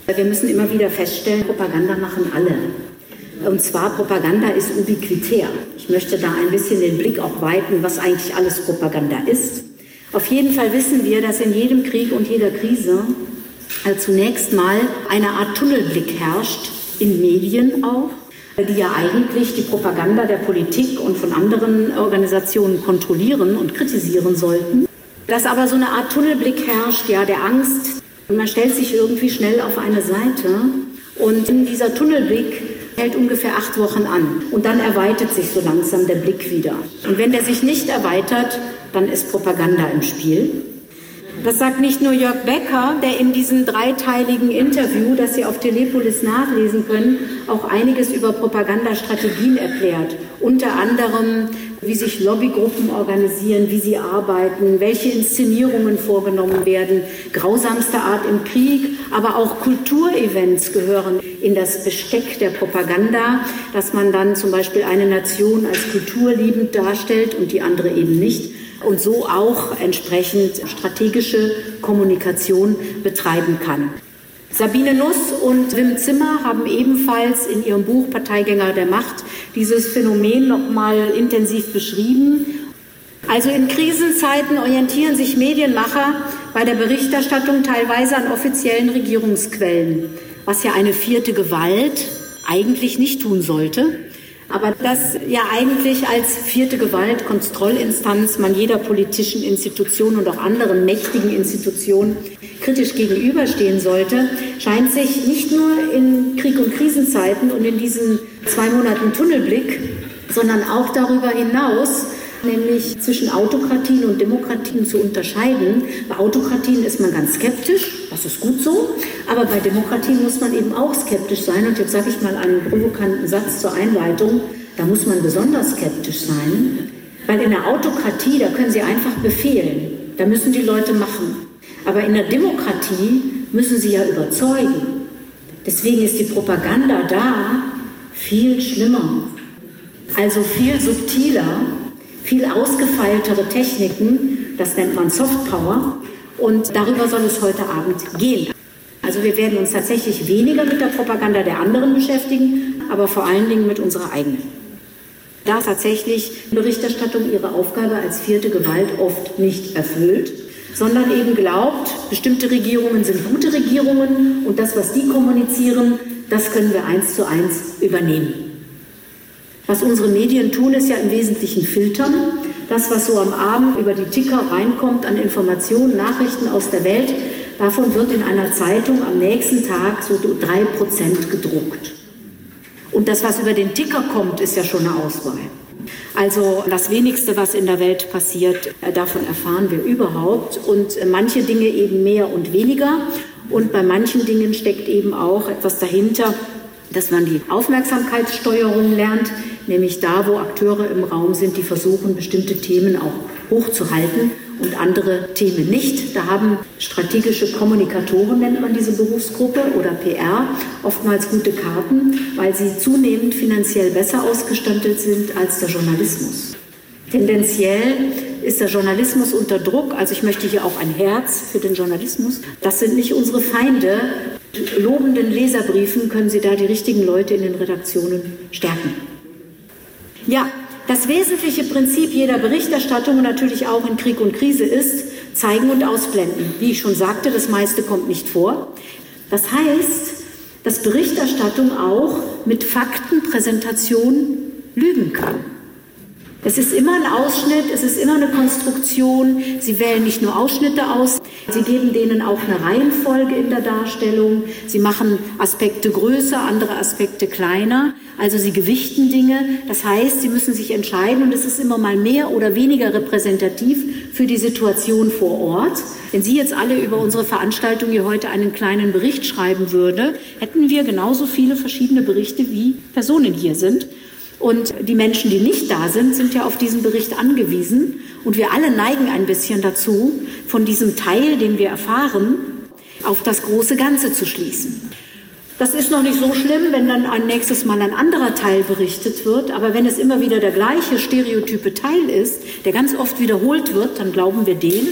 Wir müssen immer wieder feststellen, Propaganda machen alle. Und zwar, Propaganda ist ubiquitär. Ich möchte da ein bisschen den Blick auch weiten, was eigentlich alles Propaganda ist. Auf jeden Fall wissen wir, dass in jedem Krieg und jeder Krise zunächst mal eine Art Tunnelblick herrscht, in Medien auch, die ja eigentlich die Propaganda der Politik und von anderen Organisationen kontrollieren und kritisieren sollten. Dass aber so eine Art Tunnelblick herrscht, ja, der Angst, und man stellt sich irgendwie schnell auf eine Seite und in dieser Tunnelblick hält ungefähr 8 Wochen an und dann erweitert sich so langsam der Blick wieder. Und wenn der sich nicht erweitert, dann ist Propaganda im Spiel. Das sagt nicht nur Jörg Becker, der in diesem 3-teiligen Interview, das Sie auf Telepolis nachlesen können, auch einiges über Propagandastrategien erklärt. Unter anderem, wie sich Lobbygruppen organisieren, wie sie arbeiten, welche Inszenierungen vorgenommen werden, grausamste Art im Krieg, aber auch Kulturevents gehören in das Besteck der Propaganda, dass man dann zum Beispiel eine Nation als kulturliebend darstellt und die andere eben nicht. Und so auch entsprechend strategische Kommunikation betreiben kann. Sabine Nuss und Wim Zimmer haben ebenfalls in ihrem Buch Parteigänger der Macht dieses Phänomen nochmal intensiv beschrieben. Also in Krisenzeiten orientieren sich Medienmacher bei der Berichterstattung teilweise an offiziellen Regierungsquellen, was ja eine 4. Gewalt eigentlich nicht tun sollte. Aber dass ja eigentlich als 4. Gewalt, Kontrollinstanz man jeder politischen Institution und auch anderen mächtigen Institutionen kritisch gegenüberstehen sollte, scheint sich nicht nur in Krieg- und Krisenzeiten und in diesen 2 Monaten Tunnelblick, sondern auch darüber hinaus, nämlich zwischen Autokratien und Demokratien zu unterscheiden. Bei Autokratien ist man ganz skeptisch, das ist gut so, aber bei Demokratien muss man eben auch skeptisch sein. Und jetzt sage ich mal einen provokanten Satz zur Einleitung, da muss man besonders skeptisch sein, weil in der Autokratie, da können Sie einfach befehlen, da müssen die Leute machen. Aber in der Demokratie müssen Sie ja überzeugen. Deswegen ist die Propaganda da viel schlimmer, also viel subtiler, viel ausgefeiltere Techniken, das nennt man Softpower, und darüber soll es heute Abend gehen. Also wir werden uns tatsächlich weniger mit der Propaganda der anderen beschäftigen, aber vor allen Dingen mit unserer eigenen. Da tatsächlich Berichterstattung ihre Aufgabe als 4. Gewalt oft nicht erfüllt, sondern eben glaubt, bestimmte Regierungen sind gute Regierungen und das, was die kommunizieren, das können wir 1:1 übernehmen. Was unsere Medien tun, ist ja im Wesentlichen filtern. Das, was so am Abend über die Ticker reinkommt an Informationen, Nachrichten aus der Welt, davon wird in einer Zeitung am nächsten Tag so 3% gedruckt. Und das, was über den Ticker kommt, ist ja schon eine Auswahl. Also das Wenigste, was in der Welt passiert, davon erfahren wir überhaupt. Und manche Dinge eben mehr und weniger. Und bei manchen Dingen steckt eben auch etwas dahinter, dass man die Aufmerksamkeitssteuerung lernt, nämlich da, wo Akteure im Raum sind, die versuchen, bestimmte Themen auch hochzuhalten und andere Themen nicht. Da haben strategische Kommunikatoren, nennt man diese Berufsgruppe, oder PR, oftmals gute Karten, weil sie zunehmend finanziell besser ausgestattet sind als der Journalismus. Tendenziell ist der Journalismus unter Druck, also ich möchte hier auch ein Herz für den Journalismus. Das sind nicht unsere Feinde. Lobenden Leserbriefen können Sie da die richtigen Leute in den Redaktionen stärken. Ja, das wesentliche Prinzip jeder Berichterstattung und natürlich auch in Krieg und Krise ist zeigen und ausblenden. Wie ich schon sagte, das meiste kommt nicht vor. Das heißt, dass Berichterstattung auch mit Faktenpräsentation lügen kann. Es ist immer ein Ausschnitt, es ist immer eine Konstruktion. Sie wählen nicht nur Ausschnitte aus, Sie geben denen auch eine Reihenfolge in der Darstellung. Sie machen Aspekte größer, andere Aspekte kleiner. Also Sie gewichten Dinge. Das heißt, Sie müssen sich entscheiden und es ist immer mal mehr oder weniger repräsentativ für die Situation vor Ort. Wenn Sie jetzt alle über unsere Veranstaltung hier heute einen kleinen Bericht schreiben würden, hätten wir genauso viele verschiedene Berichte, wie Personen hier sind. Und die Menschen, die nicht da sind, sind ja auf diesen Bericht angewiesen. Und wir alle neigen ein bisschen dazu, von diesem Teil, den wir erfahren, auf das große Ganze zu schließen. Das ist noch nicht so schlimm, wenn dann ein nächstes Mal ein anderer Teil berichtet wird. Aber wenn es immer wieder der gleiche stereotype Teil ist, der ganz oft wiederholt wird, dann glauben wir dem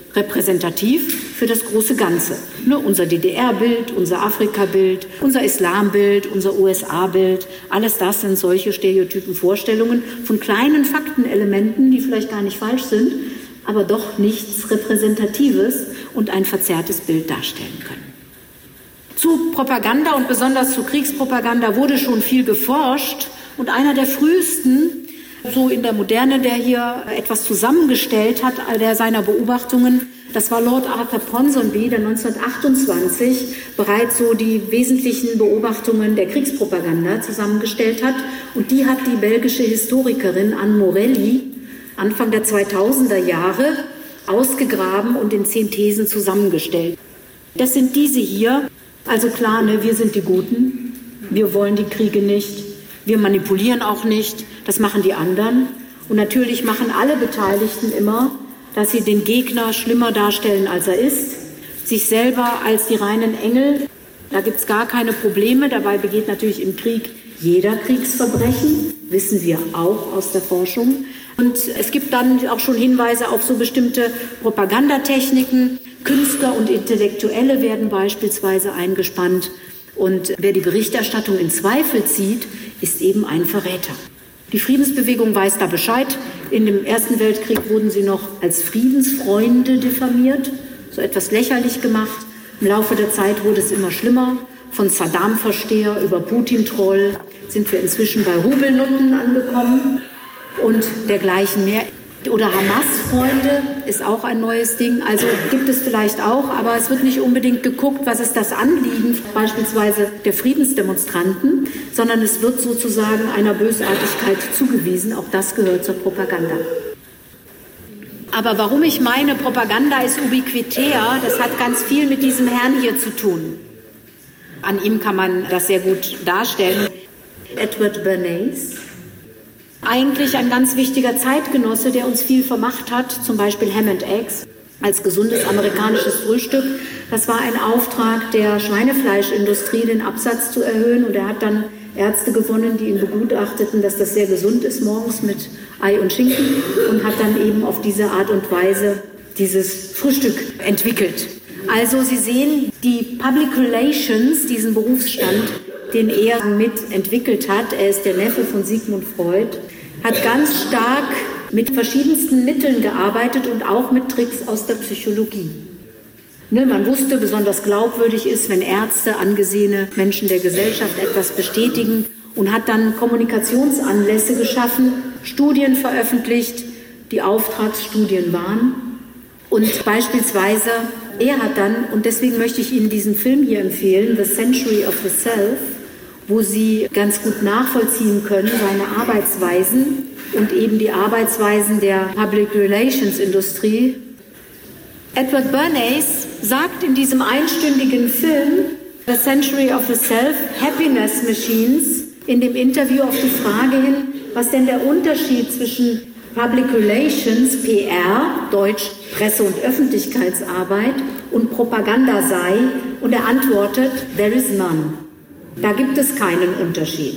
repräsentativ für das große Ganze. Ne, unser DDR-Bild, unser Afrika-Bild, unser Islam-Bild, unser USA-Bild, alles das sind solche stereotypen Vorstellungen von kleinen Faktenelementen, die vielleicht gar nicht falsch sind, aber doch nichts Repräsentatives und ein verzerrtes Bild darstellen können. Zu Propaganda und besonders zu Kriegspropaganda wurde schon viel geforscht und einer der frühesten, so in der Moderne, der hier etwas zusammengestellt hat, all der seiner Beobachtungen, das war Lord Arthur Ponsonby, der 1928 bereits so die wesentlichen Beobachtungen der Kriegspropaganda zusammengestellt hat. Und die hat die belgische Historikerin Anne Morelli Anfang der 2000er Jahre ausgegraben und in 10 Thesen zusammengestellt. Das sind diese hier. Also klar, ne, wir sind die Guten, wir wollen die Kriege nicht, wir manipulieren auch nicht, das machen die anderen. Und natürlich machen alle Beteiligten immer, dass sie den Gegner schlimmer darstellen, als er ist, sich selber als die reinen Engel. Da gibt es gar keine Probleme, dabei begeht natürlich im Krieg jeder Kriegsverbrechen, wissen wir auch aus der Forschung. Und es gibt dann auch schon Hinweise auf so bestimmte Propagandatechniken. Künstler und Intellektuelle werden beispielsweise eingespannt. Und wer die Berichterstattung in Zweifel zieht, ist eben ein Verräter. Die Friedensbewegung weiß da Bescheid. In dem Ersten Weltkrieg wurden sie noch als Friedensfreunde diffamiert, so etwas lächerlich gemacht. Im Laufe der Zeit wurde es immer schlimmer. Von Saddam-Versteher über Putin-Troll sind wir inzwischen bei Hubelnutten angekommen und dergleichen mehr. Oder Hamas-Freunde ist auch ein neues Ding. Also gibt es vielleicht auch, aber es wird nicht unbedingt geguckt, was ist das Anliegen beispielsweise der Friedensdemonstranten, sondern es wird sozusagen einer Bösartigkeit zugewiesen. Auch das gehört zur Propaganda. Aber warum ich meine, Propaganda ist ubiquitär, das hat ganz viel mit diesem Herrn hier zu tun. An ihm kann man das sehr gut darstellen. Edward Bernays. Eigentlich ein ganz wichtiger Zeitgenosse, der uns viel vermacht hat, zum Beispiel Ham and Eggs als gesundes amerikanisches Frühstück. Das war ein Auftrag der Schweinefleischindustrie, den Absatz zu erhöhen. Und er hat dann Ärzte gewonnen, die ihn begutachteten, dass das sehr gesund ist morgens mit Ei und Schinken, und hat dann eben auf diese Art und Weise dieses Frühstück entwickelt. Also Sie sehen, die Public Relations, diesen Berufsstand, den er mitentwickelt hat, er ist der Neffe von Sigmund Freud, hat ganz stark mit verschiedensten Mitteln gearbeitet und auch mit Tricks aus der Psychologie. Ne, man wusste, besonders glaubwürdig ist, wenn Ärzte, angesehene Menschen der Gesellschaft etwas bestätigen, und hat dann Kommunikationsanlässe geschaffen, Studien veröffentlicht, die Auftragsstudien waren. Und beispielsweise, er hat dann, und deswegen möchte ich Ihnen diesen Film hier empfehlen, The Century of the Self, wo Sie ganz gut nachvollziehen können, seine Arbeitsweisen und eben die Arbeitsweisen der Public Relations Industrie. Edward Bernays sagt in diesem einstündigen Film, The Century of the Self, Happiness Machines, in dem Interview auf die Frage hin, was denn der Unterschied zwischen Public Relations, PR, Deutsch Presse- und Öffentlichkeitsarbeit, und Propaganda sei, und er antwortet, there is none. Da gibt es keinen Unterschied.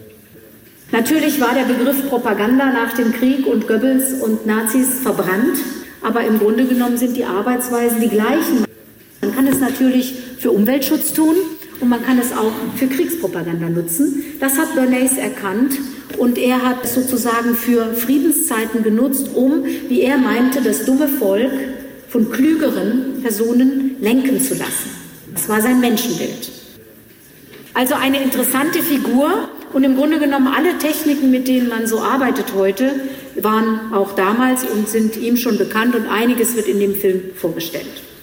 Natürlich war der Begriff Propaganda nach dem Krieg und Goebbels und Nazis verbrannt, aber im Grunde genommen sind die Arbeitsweisen die gleichen. Man kann es natürlich für Umweltschutz tun und man kann es auch für Kriegspropaganda nutzen. Das hat Bernays erkannt und er hat es sozusagen für Friedenszeiten genutzt, um, wie er meinte, das dumme Volk von klügeren Personen lenken zu lassen. Das war sein Menschenbild. Also eine interessante Figur, und im Grunde genommen alle Techniken, mit denen man so arbeitet heute, waren auch damals und sind ihm schon bekannt, und einiges wird in dem Film vorgestellt.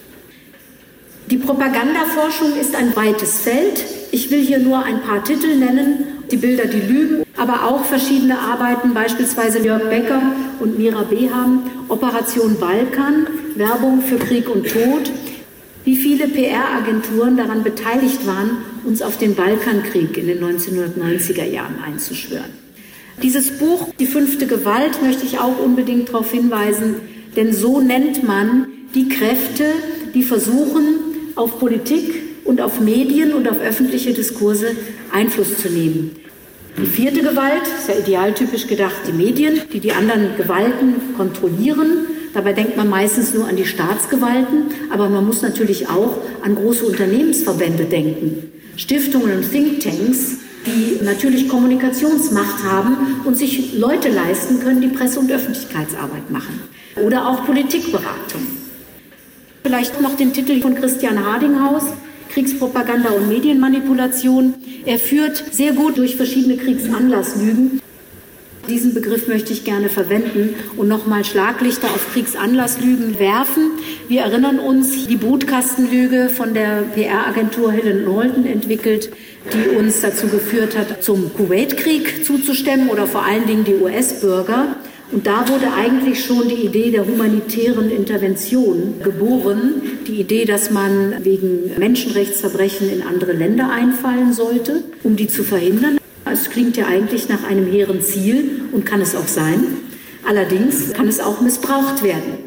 Die Propagandaforschung ist ein weites Feld. Ich will hier nur ein paar Titel nennen, die Bilder, die lügen, aber auch verschiedene Arbeiten, beispielsweise Jörg Becker und Mira Beham, Operation Balkan, Werbung für Krieg und Tod, wie viele PR-Agenturen daran beteiligt waren, uns auf den Balkankrieg in den 1990er Jahren einzuschwören. Dieses Buch, Die 5. Gewalt, möchte ich auch unbedingt darauf hinweisen, denn so nennt man die Kräfte, die versuchen, auf Politik und auf Medien und auf öffentliche Diskurse Einfluss zu nehmen. Die 4. Gewalt ist ja idealtypisch gedacht, die Medien, die die anderen Gewalten kontrollieren. Dabei denkt man meistens nur an die Staatsgewalten, aber man muss natürlich auch an große Unternehmensverbände denken. Stiftungen und Thinktanks, die natürlich Kommunikationsmacht haben und sich Leute leisten können, die Presse- und Öffentlichkeitsarbeit machen. Oder auch Politikberatung. Vielleicht noch den Titel von Christian Hardinghaus, Kriegspropaganda und Medienmanipulation. Er führt sehr gut durch verschiedene Kriegsanlasslügen. Diesen Begriff möchte ich gerne verwenden und nochmal Schlaglichter auf Kriegsanlasslügen werfen. Wir erinnern uns, die Brutkastenlüge von der PR-Agentur Helen Norton entwickelt, die uns dazu geführt hat, zum Kuwait-Krieg zuzustimmen oder vor allen Dingen die US-Bürger. Und da wurde eigentlich schon die Idee der humanitären Intervention geboren. Die Idee, dass man wegen Menschenrechtsverbrechen in andere Länder einfallen sollte, um die zu verhindern. Es klingt ja eigentlich nach einem hehren Ziel und kann es auch sein. Allerdings kann es auch missbraucht werden.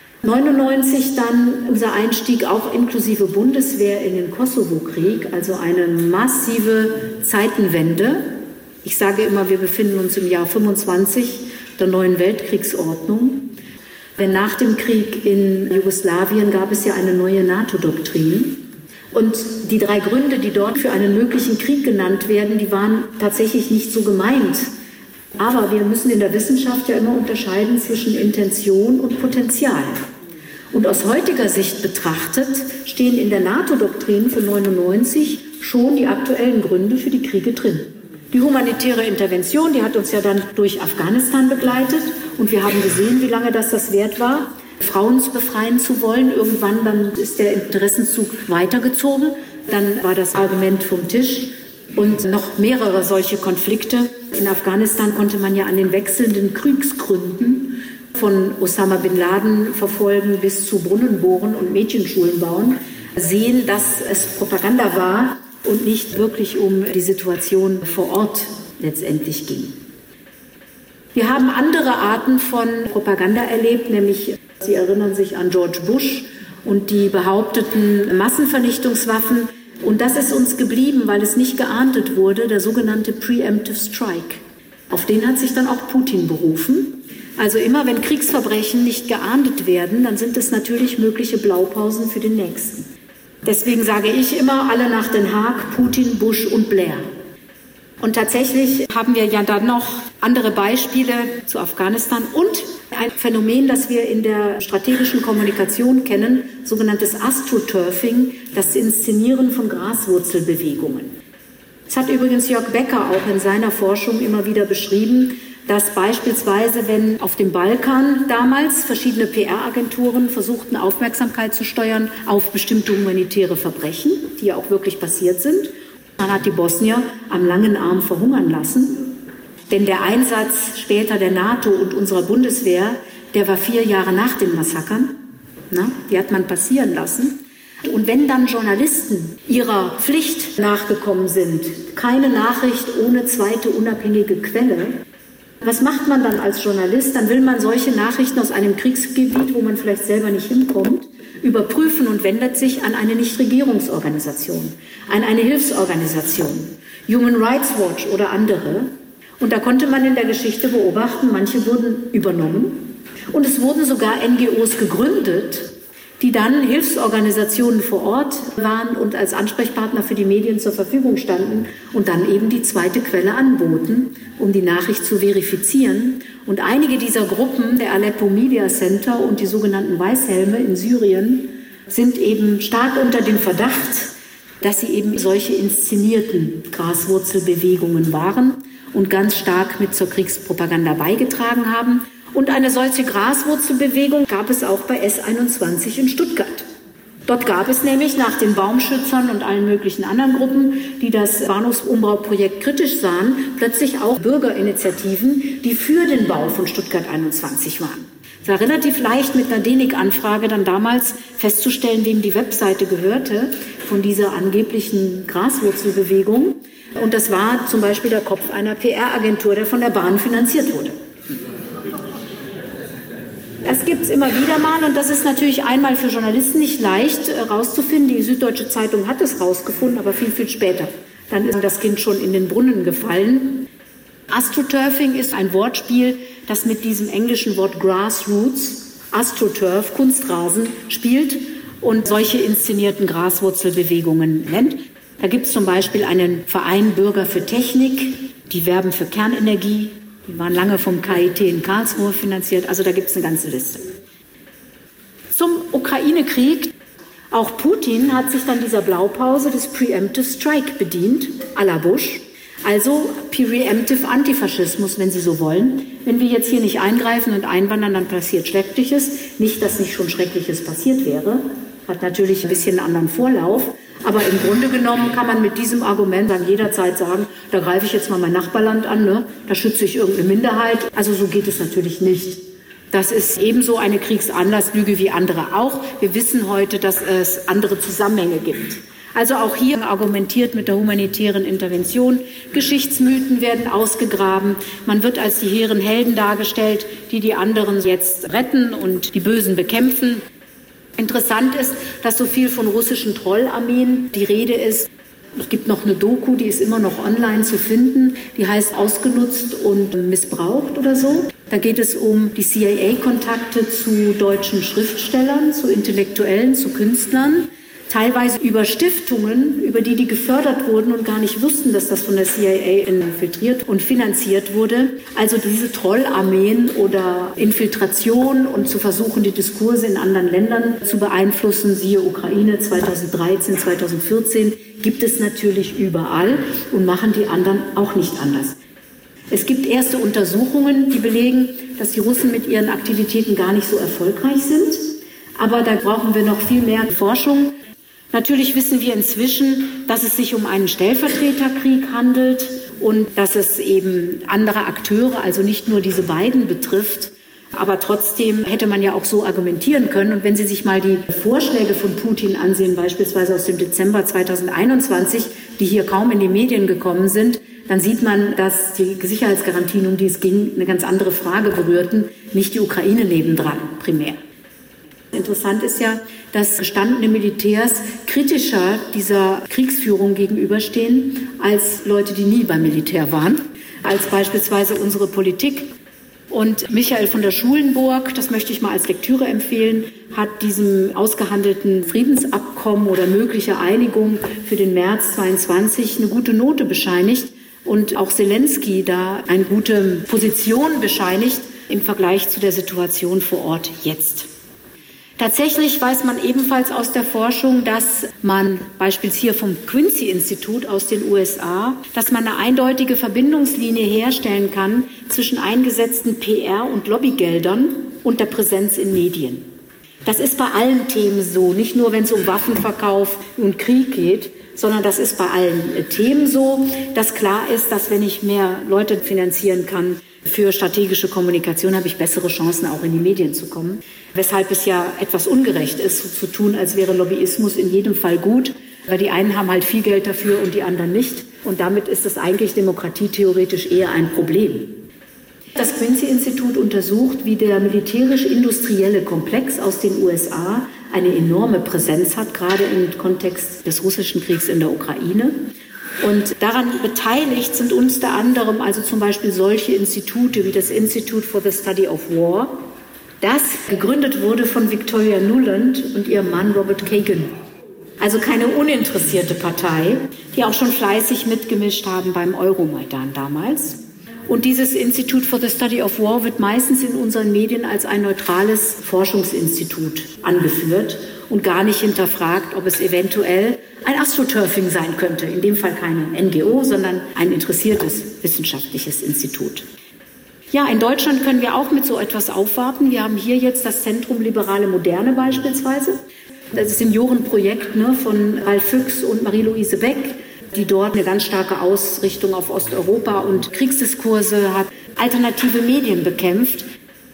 1999 dann unser Einstieg auch inklusive Bundeswehr in den Kosovo-Krieg, also eine massive Zeitenwende. Ich sage immer, wir befinden uns im Jahr 25 der neuen Weltkriegsordnung. Denn nach dem Krieg in Jugoslawien gab es ja eine neue NATO-Doktrin. Und die 3 Gründe, die dort für einen möglichen Krieg genannt werden, die waren tatsächlich nicht so gemeint. Aber wir müssen in der Wissenschaft ja immer unterscheiden zwischen Intention und Potenzial. Und aus heutiger Sicht betrachtet stehen in der NATO-Doktrin von 1999 schon die aktuellen Gründe für die Kriege drin. Die humanitäre Intervention, die hat uns ja dann durch Afghanistan begleitet. Und wir haben gesehen, wie lange das wert war, Frauen befreien zu wollen. Irgendwann dann ist der Interessenzug weitergezogen. Dann war das Argument vom Tisch und noch mehrere solche Konflikte. In Afghanistan konnte man ja an den wechselnden Kriegsgründen von Osama bin Laden verfolgen bis zu Brunnenbohren und Mädchenschulen bauen sehen, dass es Propaganda war und nicht wirklich um die Situation vor Ort letztendlich ging. Wir haben andere Arten von Propaganda erlebt, nämlich Sie erinnern sich an George Bush und die behaupteten Massenvernichtungswaffen. Und das ist uns geblieben, weil es nicht geahndet wurde, der sogenannte Preemptive Strike. Auf den hat sich dann auch Putin berufen. Also immer, wenn Kriegsverbrechen nicht geahndet werden, dann sind es natürlich mögliche Blaupausen für den Nächsten. Deswegen sage ich immer, alle nach Den Haag, Putin, Bush und Blair. Und tatsächlich haben wir ja dann noch andere Beispiele zu Afghanistan und ein Phänomen, das wir in der strategischen Kommunikation kennen, sogenanntes AstroTurfing, das Inszenieren von Graswurzelbewegungen. Das hat übrigens Jörg Becker auch in seiner Forschung immer wieder beschrieben, dass beispielsweise, wenn auf dem Balkan damals verschiedene PR-Agenturen versuchten, Aufmerksamkeit zu steuern auf bestimmte humanitäre Verbrechen, die ja auch wirklich passiert sind, man hat die Bosnier am langen Arm verhungern lassen. Denn der Einsatz später der NATO und unserer Bundeswehr, der war 4 Jahre nach den Massakern. Die hat man passieren lassen. Und wenn dann Journalisten ihrer Pflicht nachgekommen sind, keine Nachricht ohne zweite unabhängige Quelle, was macht man dann als Journalist? Dann will man solche Nachrichten aus einem Kriegsgebiet, wo man vielleicht selber nicht hinkommt, überprüfen und wendet sich an eine Nichtregierungsorganisation, an eine Hilfsorganisation, Human Rights Watch oder andere. Und da konnte man in der Geschichte beobachten, manche wurden übernommen und es wurden sogar NGOs gegründet, die dann Hilfsorganisationen vor Ort waren und als Ansprechpartner für die Medien zur Verfügung standen und dann eben die zweite Quelle anboten, um die Nachricht zu verifizieren. Und einige dieser Gruppen, der Aleppo Media Center und die sogenannten Weißhelme in Syrien, sind eben stark unter dem Verdacht, dass sie eben solche inszenierten Graswurzelbewegungen waren und ganz stark mit zur Kriegspropaganda beigetragen haben. Und eine solche Graswurzelbewegung gab es auch bei S21 in Stuttgart. Dort gab es nämlich nach den Baumschützern und allen möglichen anderen Gruppen, die das Bahnhofsumbauprojekt kritisch sahen, plötzlich auch Bürgerinitiativen, die für den Bau von Stuttgart 21 waren. Es war relativ leicht mit einer DENIC-Anfrage dann damals festzustellen, wem die Webseite gehörte von dieser angeblichen Graswurzelbewegung. Und das war zum Beispiel der Kopf einer PR-Agentur, der von der Bahn finanziert wurde. Das gibt es immer wieder mal und das ist natürlich einmal für Journalisten nicht leicht herauszufinden. Die Süddeutsche Zeitung hat es rausgefunden, aber viel, viel später. Dann ist das Kind schon in den Brunnen gefallen. AstroTurfing ist ein Wortspiel, das mit diesem englischen Wort Grassroots AstroTurf, Kunstrasen, spielt und solche inszenierten Graswurzelbewegungen nennt. Da gibt es zum Beispiel einen Verein Bürger für Technik, die werben für Kernenergie, die waren lange vom KIT in Karlsruhe finanziert, also da gibt es eine ganze Liste. Zum Ukraine-Krieg, auch Putin hat sich dann dieser Blaupause des Preemptive Strike bedient, à la Bush, also Preemptive Antifaschismus, wenn Sie so wollen. Wenn wir jetzt hier nicht eingreifen und einwandern, dann passiert Schreckliches. Nicht, dass nicht schon Schreckliches passiert wäre, hat natürlich ein bisschen einen anderen Vorlauf. Aber im Grunde genommen kann man mit diesem Argument dann jederzeit sagen, da greife ich jetzt mal mein Nachbarland an, ne? Da schütze ich irgendeine Minderheit. Also so geht es natürlich nicht. Das ist ebenso eine Kriegsanlasslüge wie andere auch. Wir wissen heute, dass es andere Zusammenhänge gibt. Also auch hier argumentiert mit der humanitären Intervention. Geschichtsmythen werden ausgegraben. Man wird als die hehren Helden dargestellt, die die anderen jetzt retten und die Bösen bekämpfen. Interessant ist, dass so viel von russischen Trollarmeen die Rede ist. Es gibt noch eine Doku, die ist immer noch online zu finden. Die heißt Ausgenutzt und missbraucht oder so. Da geht es um die CIA-Kontakte zu deutschen Schriftstellern, zu Intellektuellen, zu Künstlern. Teilweise über Stiftungen, über die gefördert wurden und gar nicht wussten, dass das von der CIA infiltriert und finanziert wurde. Also diese Trollarmeen oder Infiltration und zu versuchen, die Diskurse in anderen Ländern zu beeinflussen, siehe Ukraine 2013, 2014, gibt es natürlich überall und machen die anderen auch nicht anders. Es gibt erste Untersuchungen, die belegen, dass die Russen mit ihren Aktivitäten gar nicht so erfolgreich sind. Aber da brauchen wir noch viel mehr Forschung. Natürlich wissen wir inzwischen, dass es sich um einen Stellvertreterkrieg handelt und dass es eben andere Akteure, also nicht nur diese beiden betrifft. Aber trotzdem hätte man ja auch so argumentieren können. Und wenn Sie sich mal die Vorschläge von Putin ansehen, beispielsweise aus dem Dezember 2021, die hier kaum in die Medien gekommen sind, dann sieht man, dass die Sicherheitsgarantien, um die es ging, eine ganz andere Frage berührten, nicht die Ukraine nebendran primär. Interessant ist ja, dass gestandene Militärs kritischer dieser Kriegsführung gegenüberstehen als Leute, die nie beim Militär waren, als beispielsweise unsere Politik. Und Michael von der Schulenburg, das möchte ich mal als Lektüre empfehlen, hat diesem ausgehandelten Friedensabkommen oder mögliche Einigung für den März 22 eine gute Note bescheinigt und auch Zelensky da eine gute Position bescheinigt im Vergleich zu der Situation vor Ort jetzt. Tatsächlich weiß man ebenfalls aus der Forschung, dass man beispielsweise hier vom Quincy-Institut aus den USA, dass man eine eindeutige Verbindungslinie herstellen kann zwischen eingesetzten PR- und Lobbygeldern und der Präsenz in Medien. Das ist bei allen Themen so, nicht nur wenn es um Waffenverkauf und Krieg geht, sondern das ist bei allen Themen so, dass klar ist, dass wenn ich mehr Leute finanzieren kann für strategische Kommunikation, habe ich bessere Chancen, auch in die Medien zu kommen. Weshalb es ja etwas ungerecht ist, so zu tun, als wäre Lobbyismus in jedem Fall gut, weil die einen haben halt viel Geld dafür und die anderen nicht. Und damit ist es eigentlich demokratietheoretisch eher ein Problem. Das Quincy-Institut untersucht, wie der militärisch-industrielle Komplex aus den USA eine enorme Präsenz hat, gerade im Kontext des russischen Kriegs in der Ukraine. Und daran beteiligt sind unter anderem also zum Beispiel solche Institute wie das Institute for the Study of War, das gegründet wurde von Victoria Nuland und ihrem Mann Robert Kagan. Also keine uninteressierte Partei, die auch schon fleißig mitgemischt haben beim Euromaidan damals. Und dieses Institute for the Study of War wird meistens in unseren Medien als ein neutrales Forschungsinstitut angeführt und gar nicht hinterfragt, ob es eventuell ein Astroturfing sein könnte. In dem Fall keine NGO, sondern ein interessiertes wissenschaftliches Institut. Ja, in Deutschland können wir auch mit so etwas aufwarten. Wir haben hier jetzt das Zentrum Liberale Moderne beispielsweise. Das ist ein Seniorenprojekt von Ralf Füchs und Marie-Louise Beck, die dort eine ganz starke Ausrichtung auf Osteuropa und Kriegsdiskurse hat, alternative Medien bekämpft.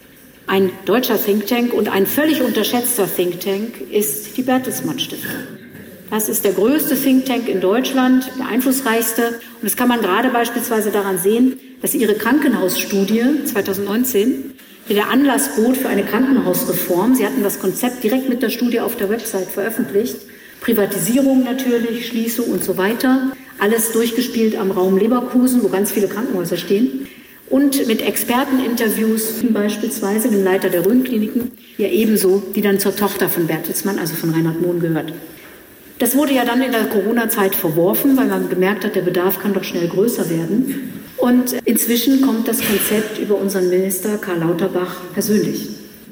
Ein deutscher Think Tank und ein völlig unterschätzter Think Tank ist die Bertelsmann Stiftung. Das ist der größte Think Tank in Deutschland, der einflussreichste. Und das kann man gerade beispielsweise daran sehen, dass ihre Krankenhausstudie 2019 der Anlass bot für eine Krankenhausreform. Sie hatten das Konzept direkt mit der Studie auf der Website veröffentlicht. Privatisierung natürlich, Schließung und so weiter. Alles durchgespielt am Raum Leverkusen, wo ganz viele Krankenhäuser stehen. und mit Experteninterviews, beispielsweise dem Leiter der Rhön-Kliniken, ja ebenso, die dann zur Tochter von Bertelsmann, also von Reinhard Mohn, gehört. Das wurde ja dann in der Corona-Zeit verworfen, weil man gemerkt hat, der Bedarf kann doch schnell größer werden. Und inzwischen kommt das Konzept über unseren Minister Karl Lauterbach persönlich.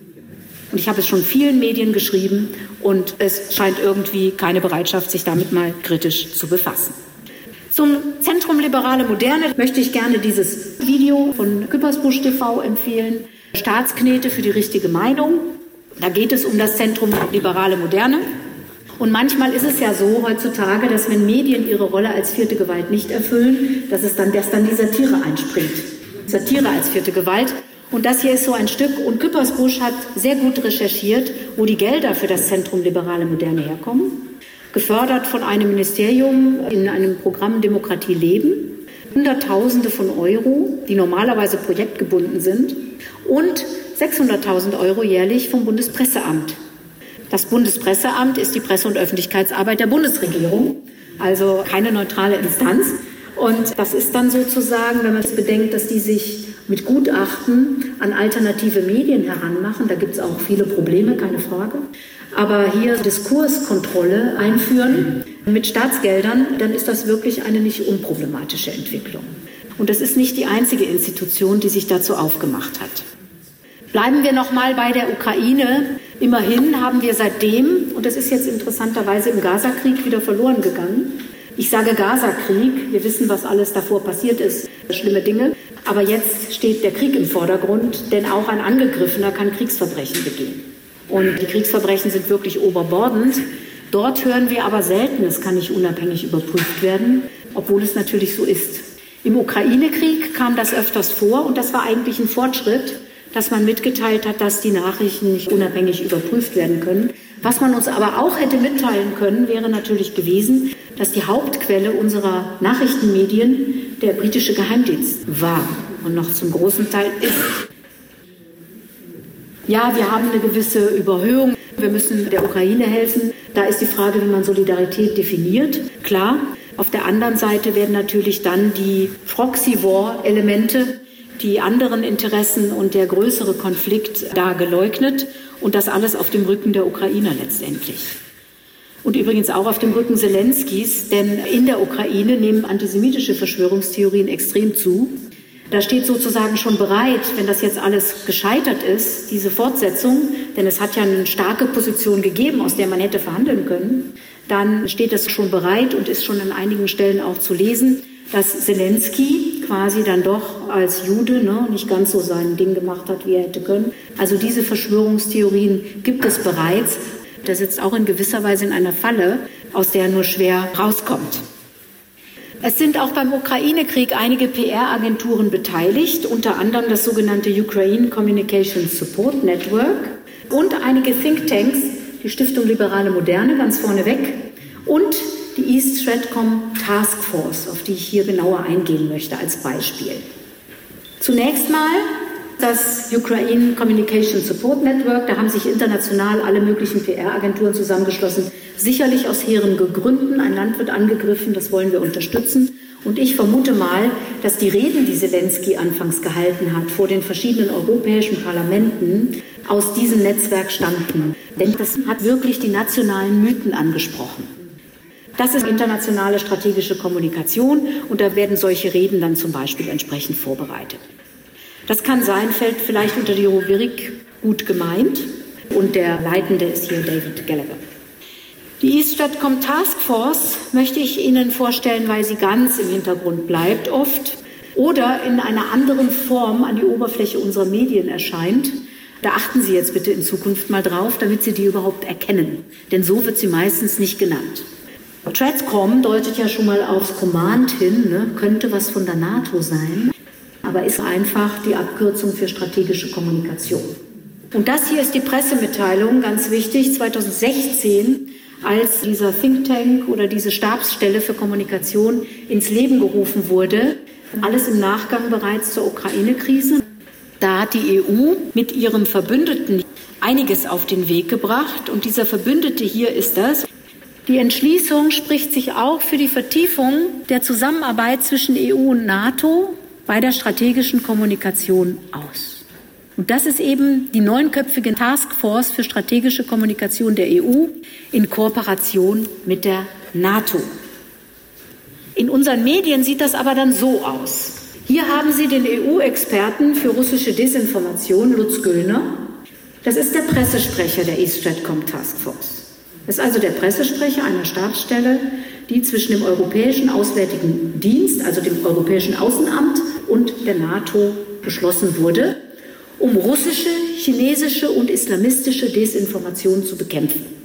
Und ich habe es schon vielen Medien geschrieben und es scheint irgendwie keine Bereitschaft, sich damit mal kritisch zu befassen. Zum Zentrum Liberale Moderne möchte ich gerne dieses Video von Küppersbusch TV empfehlen. Staatsknete für die richtige Meinung. Da geht es um das Zentrum Liberale Moderne. Und manchmal ist es ja so heutzutage, dass wenn Medien ihre Rolle als vierte Gewalt nicht erfüllen, dass dann die Satire einspringt. Satire als vierte Gewalt. Und das hier ist so ein Stück. Und Küppersbusch hat sehr gut recherchiert, wo die Gelder für das Zentrum Liberale Moderne herkommen. Gefördert von einem Ministerium in einem Programm Demokratie leben. Hunderttausende von Euro, die normalerweise projektgebunden sind. Und 600.000 Euro jährlich vom Bundespresseamt. Das Bundespresseamt ist die Presse- und Öffentlichkeitsarbeit der Bundesregierung, also keine neutrale Instanz. Und das ist dann sozusagen, wenn man es bedenkt, dass die sich mit Gutachten an alternative Medien heranmachen, da gibt es auch viele Probleme, keine Frage. Aber hier Diskurskontrolle einführen mit Staatsgeldern, dann ist das wirklich eine nicht unproblematische Entwicklung. Und das ist nicht die einzige Institution, die sich dazu aufgemacht hat. Bleiben wir noch mal bei der Ukraine. Immerhin haben wir seitdem, und das ist jetzt interessanterweise im Gaza-Krieg wieder verloren gegangen. Ich sage Gaza-Krieg, wir wissen, was alles davor passiert ist, schlimme Dinge. Aber jetzt steht der Krieg im Vordergrund, denn auch ein Angegriffener kann Kriegsverbrechen begehen. Und die Kriegsverbrechen sind wirklich oberbordend. Dort hören wir aber selten, es kann nicht unabhängig überprüft werden, obwohl es natürlich so ist. Im Ukraine-Krieg kam das öfters vor und das war eigentlich ein Fortschritt, dass man mitgeteilt hat, dass die Nachrichten nicht unabhängig überprüft werden können. Was man uns aber auch hätte mitteilen können, wäre natürlich gewesen, dass die Hauptquelle unserer Nachrichtenmedien der britische Geheimdienst war und noch zum großen Teil ist. Ja, wir haben eine gewisse Überhöhung. Wir müssen der Ukraine helfen. Da ist die Frage, wie man Solidarität definiert. Klar. Auf der anderen Seite werden natürlich dann die Proxy-War-Elemente, die anderen Interessen und der größere Konflikt da geleugnet. Und das alles auf dem Rücken der Ukrainer letztendlich. Und übrigens auch auf dem Rücken Zelenskis, denn in der Ukraine nehmen antisemitische Verschwörungstheorien extrem zu. Da steht sozusagen schon bereit, wenn das jetzt alles gescheitert ist, diese Fortsetzung, denn es hat ja eine starke Position gegeben, aus der man hätte verhandeln können, dann steht das schon bereit und ist schon an einigen Stellen auch zu lesen, dass Zelensky quasi dann doch als Jude nicht ganz so sein Ding gemacht hat, wie er hätte können. Also diese Verschwörungstheorien gibt es bereits. Der sitzt auch in gewisser Weise in einer Falle, aus der er nur schwer rauskommt. Es sind auch beim Ukraine-Krieg einige PR-Agenturen beteiligt, unter anderem das sogenannte Ukraine Communications Support Network und einige Thinktanks, die Stiftung Liberale Moderne ganz vorneweg und die East Stratcom Task Force, auf die ich hier genauer eingehen möchte als Beispiel. Zunächst mal das Ukraine Communication Support Network, da haben sich international alle möglichen PR-Agenturen zusammengeschlossen, sicherlich aus hehren Gründen. Ein Land wird angegriffen, das wollen wir unterstützen. Und ich vermute mal, dass die Reden, die Zelensky anfangs gehalten hat, vor den verschiedenen europäischen Parlamenten aus diesem Netzwerk stammten. Denn das hat wirklich die nationalen Mythen angesprochen. Das ist internationale strategische Kommunikation und da werden solche Reden dann zum Beispiel entsprechend vorbereitet. Das kann sein, fällt vielleicht unter die Rubrik gut gemeint und der Leitende ist hier David Gallagher. Die East Stratcom Task Force möchte ich Ihnen vorstellen, weil sie ganz im Hintergrund bleibt oft oder in einer anderen Form an die Oberfläche unserer Medien erscheint. Da achten Sie jetzt bitte in Zukunft mal drauf, damit Sie die überhaupt erkennen, denn so wird sie meistens nicht genannt. Stratcom deutet ja schon mal aufs Command hin, könnte was von der NATO sein, aber ist einfach die Abkürzung für strategische Kommunikation. Und das hier ist die Pressemitteilung, ganz wichtig, 2016, als dieser Think Tank oder diese Stabsstelle für Kommunikation ins Leben gerufen wurde, alles im Nachgang bereits zur Ukraine-Krise. Da hat die EU mit ihrem Verbündeten einiges auf den Weg gebracht und dieser Verbündete hier ist das. Die Entschließung spricht sich auch für die Vertiefung der Zusammenarbeit zwischen EU und NATO bei der strategischen Kommunikation aus. Und das ist eben die 9-köpfige Taskforce für strategische Kommunikation der EU in Kooperation mit der NATO. In unseren Medien sieht das aber dann so aus. Hier haben Sie den EU-Experten für russische Desinformation, Lutz Göllner. Das ist der Pressesprecher der East Stratcom Taskforce. Das ist also der Pressesprecher einer Stabsstelle, die zwischen dem Europäischen Auswärtigen Dienst, also dem Europäischen Außenamt und der NATO geschlossen wurde, um russische, chinesische und islamistische Desinformation zu bekämpfen.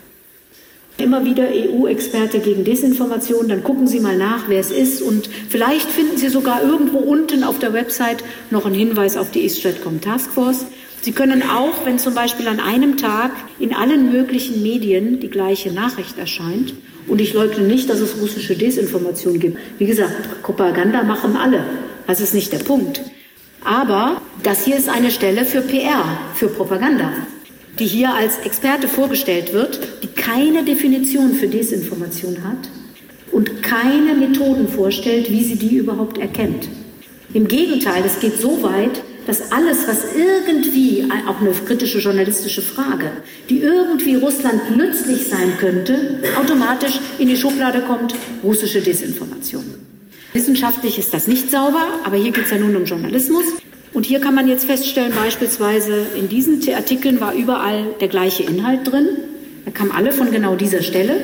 Immer wieder EU-Experte gegen Desinformation, dann gucken Sie mal nach, wer es ist, und vielleicht finden Sie sogar irgendwo unten auf der Website noch einen Hinweis auf die East Stratcom Taskforce. Sie können auch, wenn zum Beispiel an einem Tag in allen möglichen Medien die gleiche Nachricht erscheint, und ich leugne nicht, dass es russische Desinformation gibt. Wie gesagt, Propaganda machen alle. Das ist nicht der Punkt. Aber das hier ist eine Stelle für PR, für Propaganda, die hier als Experte vorgestellt wird, die keine Definition für Desinformation hat und keine Methoden vorstellt, wie sie die überhaupt erkennt. Im Gegenteil, es geht so weit, dass alles, was irgendwie, auch eine kritische journalistische Frage, die irgendwie Russland nützlich sein könnte, automatisch in die Schublade kommt, russische Desinformation. Wissenschaftlich ist das nicht sauber, aber hier geht es ja nun um Journalismus. Und hier kann man jetzt feststellen, beispielsweise in diesen Artikeln war überall der gleiche Inhalt drin. Da kamen alle von genau dieser Stelle.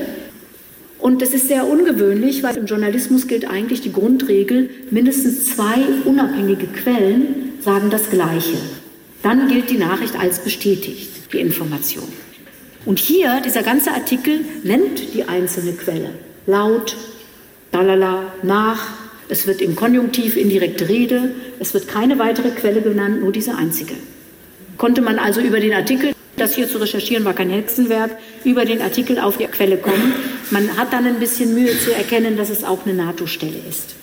Und das ist sehr ungewöhnlich, weil im Journalismus gilt eigentlich die Grundregel, mindestens 2 unabhängige Quellen sagen das Gleiche. Dann gilt die Nachricht als bestätigt, die Information. Und hier, dieser ganze Artikel nennt die einzelne Quelle. Laut, lalala, nach, es wird im Konjunktiv indirekte Rede, es wird keine weitere Quelle genannt, nur diese einzige. Konnte man also über den Artikel, das hier zu recherchieren war kein Hexenwerk, über den Artikel auf die Quelle kommen. Man hat dann ein bisschen Mühe zu erkennen, dass es auch eine NATO-Stelle ist.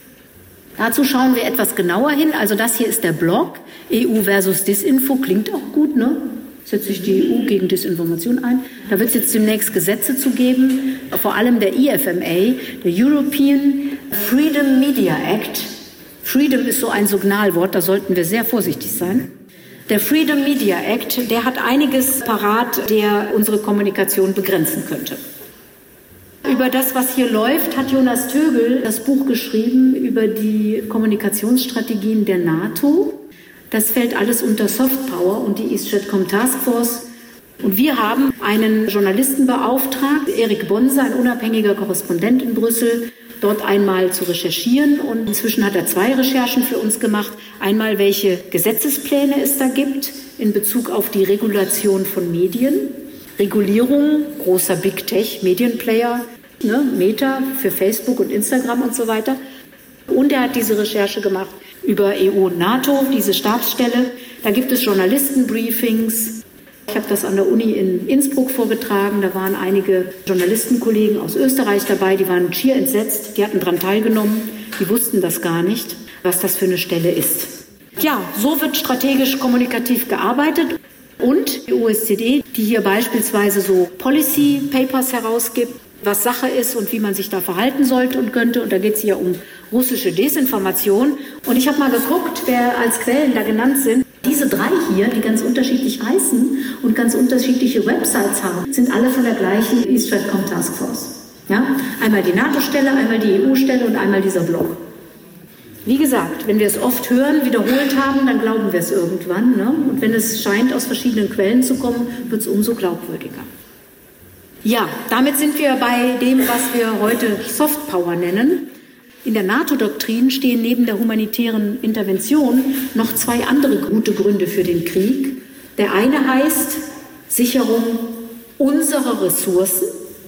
Dazu schauen wir etwas genauer hin. Also das hier ist der Blog, EU versus Disinfo, klingt auch gut, ne? Setzt sich die EU gegen Desinformation ein. Da wird es jetzt demnächst Gesetze zu geben, vor allem der EFMA, der European Freedom Media Act. Freedom ist so ein Signalwort, da sollten wir sehr vorsichtig sein. Der Freedom Media Act, der hat einiges parat, der unsere Kommunikation begrenzen könnte. Über das, was hier läuft, hat Jonas Tögel das Buch geschrieben über die Kommunikationsstrategien der NATO. Das fällt alles unter Softpower und die East Stratcom Taskforce. Und wir haben einen Journalisten beauftragt, Erik Bonse, ein unabhängiger Korrespondent in Brüssel, dort einmal zu recherchieren. Und inzwischen hat er 2 Recherchen für uns gemacht. Einmal, welche Gesetzespläne es da gibt in Bezug auf die Regulation von Medien. Regulierung großer Big Tech Medienplayer, ne, Meta für Facebook und Instagram und so weiter. Und er hat diese Recherche gemacht über EU und NATO, diese Stabsstelle. Da gibt es Journalistenbriefings. Ich habe das an der Uni in Innsbruck vorgetragen. Da waren einige Journalistenkollegen aus Österreich dabei, die waren schier entsetzt. Die hatten daran teilgenommen. Die wussten das gar nicht, was das für eine Stelle ist. Ja, so wird strategisch kommunikativ gearbeitet. Und die OSZE, die hier beispielsweise so Policy Papers herausgibt, was Sache ist und wie man sich da verhalten sollte und könnte. Und da geht es hier um russische Desinformation. Und ich habe mal geguckt, wer als Quellen da genannt sind. Diese 3 hier, die ganz unterschiedlich heißen und ganz unterschiedliche Websites haben, sind alle von der gleichen East Stratcom Taskforce. Ja? Einmal die NATO-Stelle, einmal die EU-Stelle und einmal dieser Blog. Wie gesagt, wenn wir es oft hören, wiederholt haben, dann glauben wir es irgendwann. Ne? Und wenn es scheint, aus verschiedenen Quellen zu kommen, wird es umso glaubwürdiger. Ja, damit sind wir bei dem, was wir heute Softpower nennen. In der NATO-Doktrin stehen neben der humanitären Intervention noch 2 andere gute Gründe für den Krieg. Der eine heißt Sicherung unserer Ressourcen.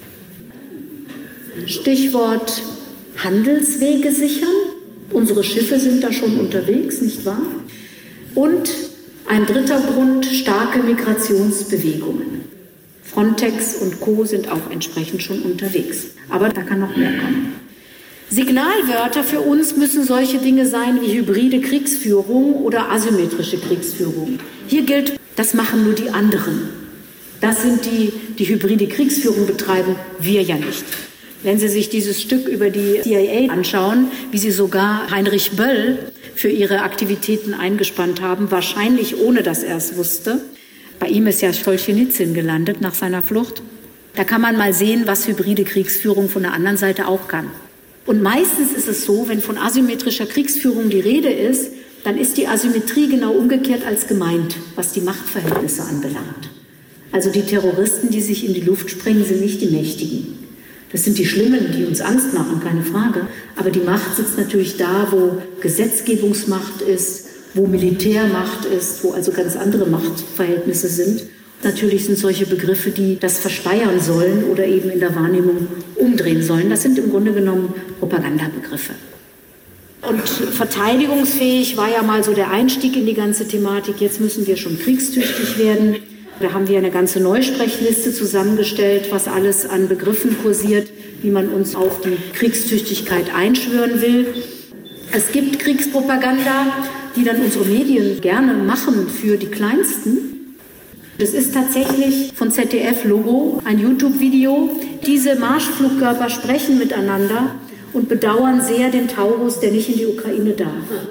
Stichwort Handelswege sichern. Unsere Schiffe sind da schon unterwegs, nicht wahr? Und ein dritter Grund, starke Migrationsbewegungen. Frontex und Co. sind auch entsprechend schon unterwegs. Aber da kann noch mehr kommen. Signalwörter für uns müssen solche Dinge sein wie hybride Kriegsführung oder asymmetrische Kriegsführung. Hier gilt, das machen nur die anderen. Das sind die hybride Kriegsführung betreiben, wir ja nicht. Wenn Sie sich dieses Stück über die CIA anschauen, wie sie sogar Heinrich Böll, für ihre Aktivitäten eingespannt haben, wahrscheinlich ohne, dass er es wusste. Bei ihm ist ja Solschenizyn gelandet nach seiner Flucht. Da kann man mal sehen, was hybride Kriegsführung von der anderen Seite auch kann. Und meistens ist es so, wenn von asymmetrischer Kriegsführung die Rede ist, dann ist die Asymmetrie genau umgekehrt als gemeint, was die Machtverhältnisse anbelangt. Also die Terroristen, die sich in die Luft sprengen, sind nicht die Mächtigen. Das sind die Schlimmen, die uns Angst machen, keine Frage. Aber die Macht sitzt natürlich da, wo Gesetzgebungsmacht ist, wo Militärmacht ist, wo also ganz andere Machtverhältnisse sind. Natürlich sind solche Begriffe, die das verschleiern sollen oder eben in der Wahrnehmung umdrehen sollen. Das sind im Grunde genommen Propagandabegriffe. Und verteidigungsfähig war ja mal so der Einstieg in die ganze Thematik. Jetzt müssen wir schon kriegstüchtig werden. Da haben wir eine ganze Neusprechliste zusammengestellt, was alles an Begriffen kursiert, wie man uns auf die Kriegstüchtigkeit einschwören will. Es gibt Kriegspropaganda, die dann unsere Medien gerne machen für die Kleinsten. Das ist tatsächlich von ZDF-Logo ein YouTube-Video. Diese Marschflugkörper sprechen miteinander und bedauern sehr den Taurus, der nicht in die Ukraine darf.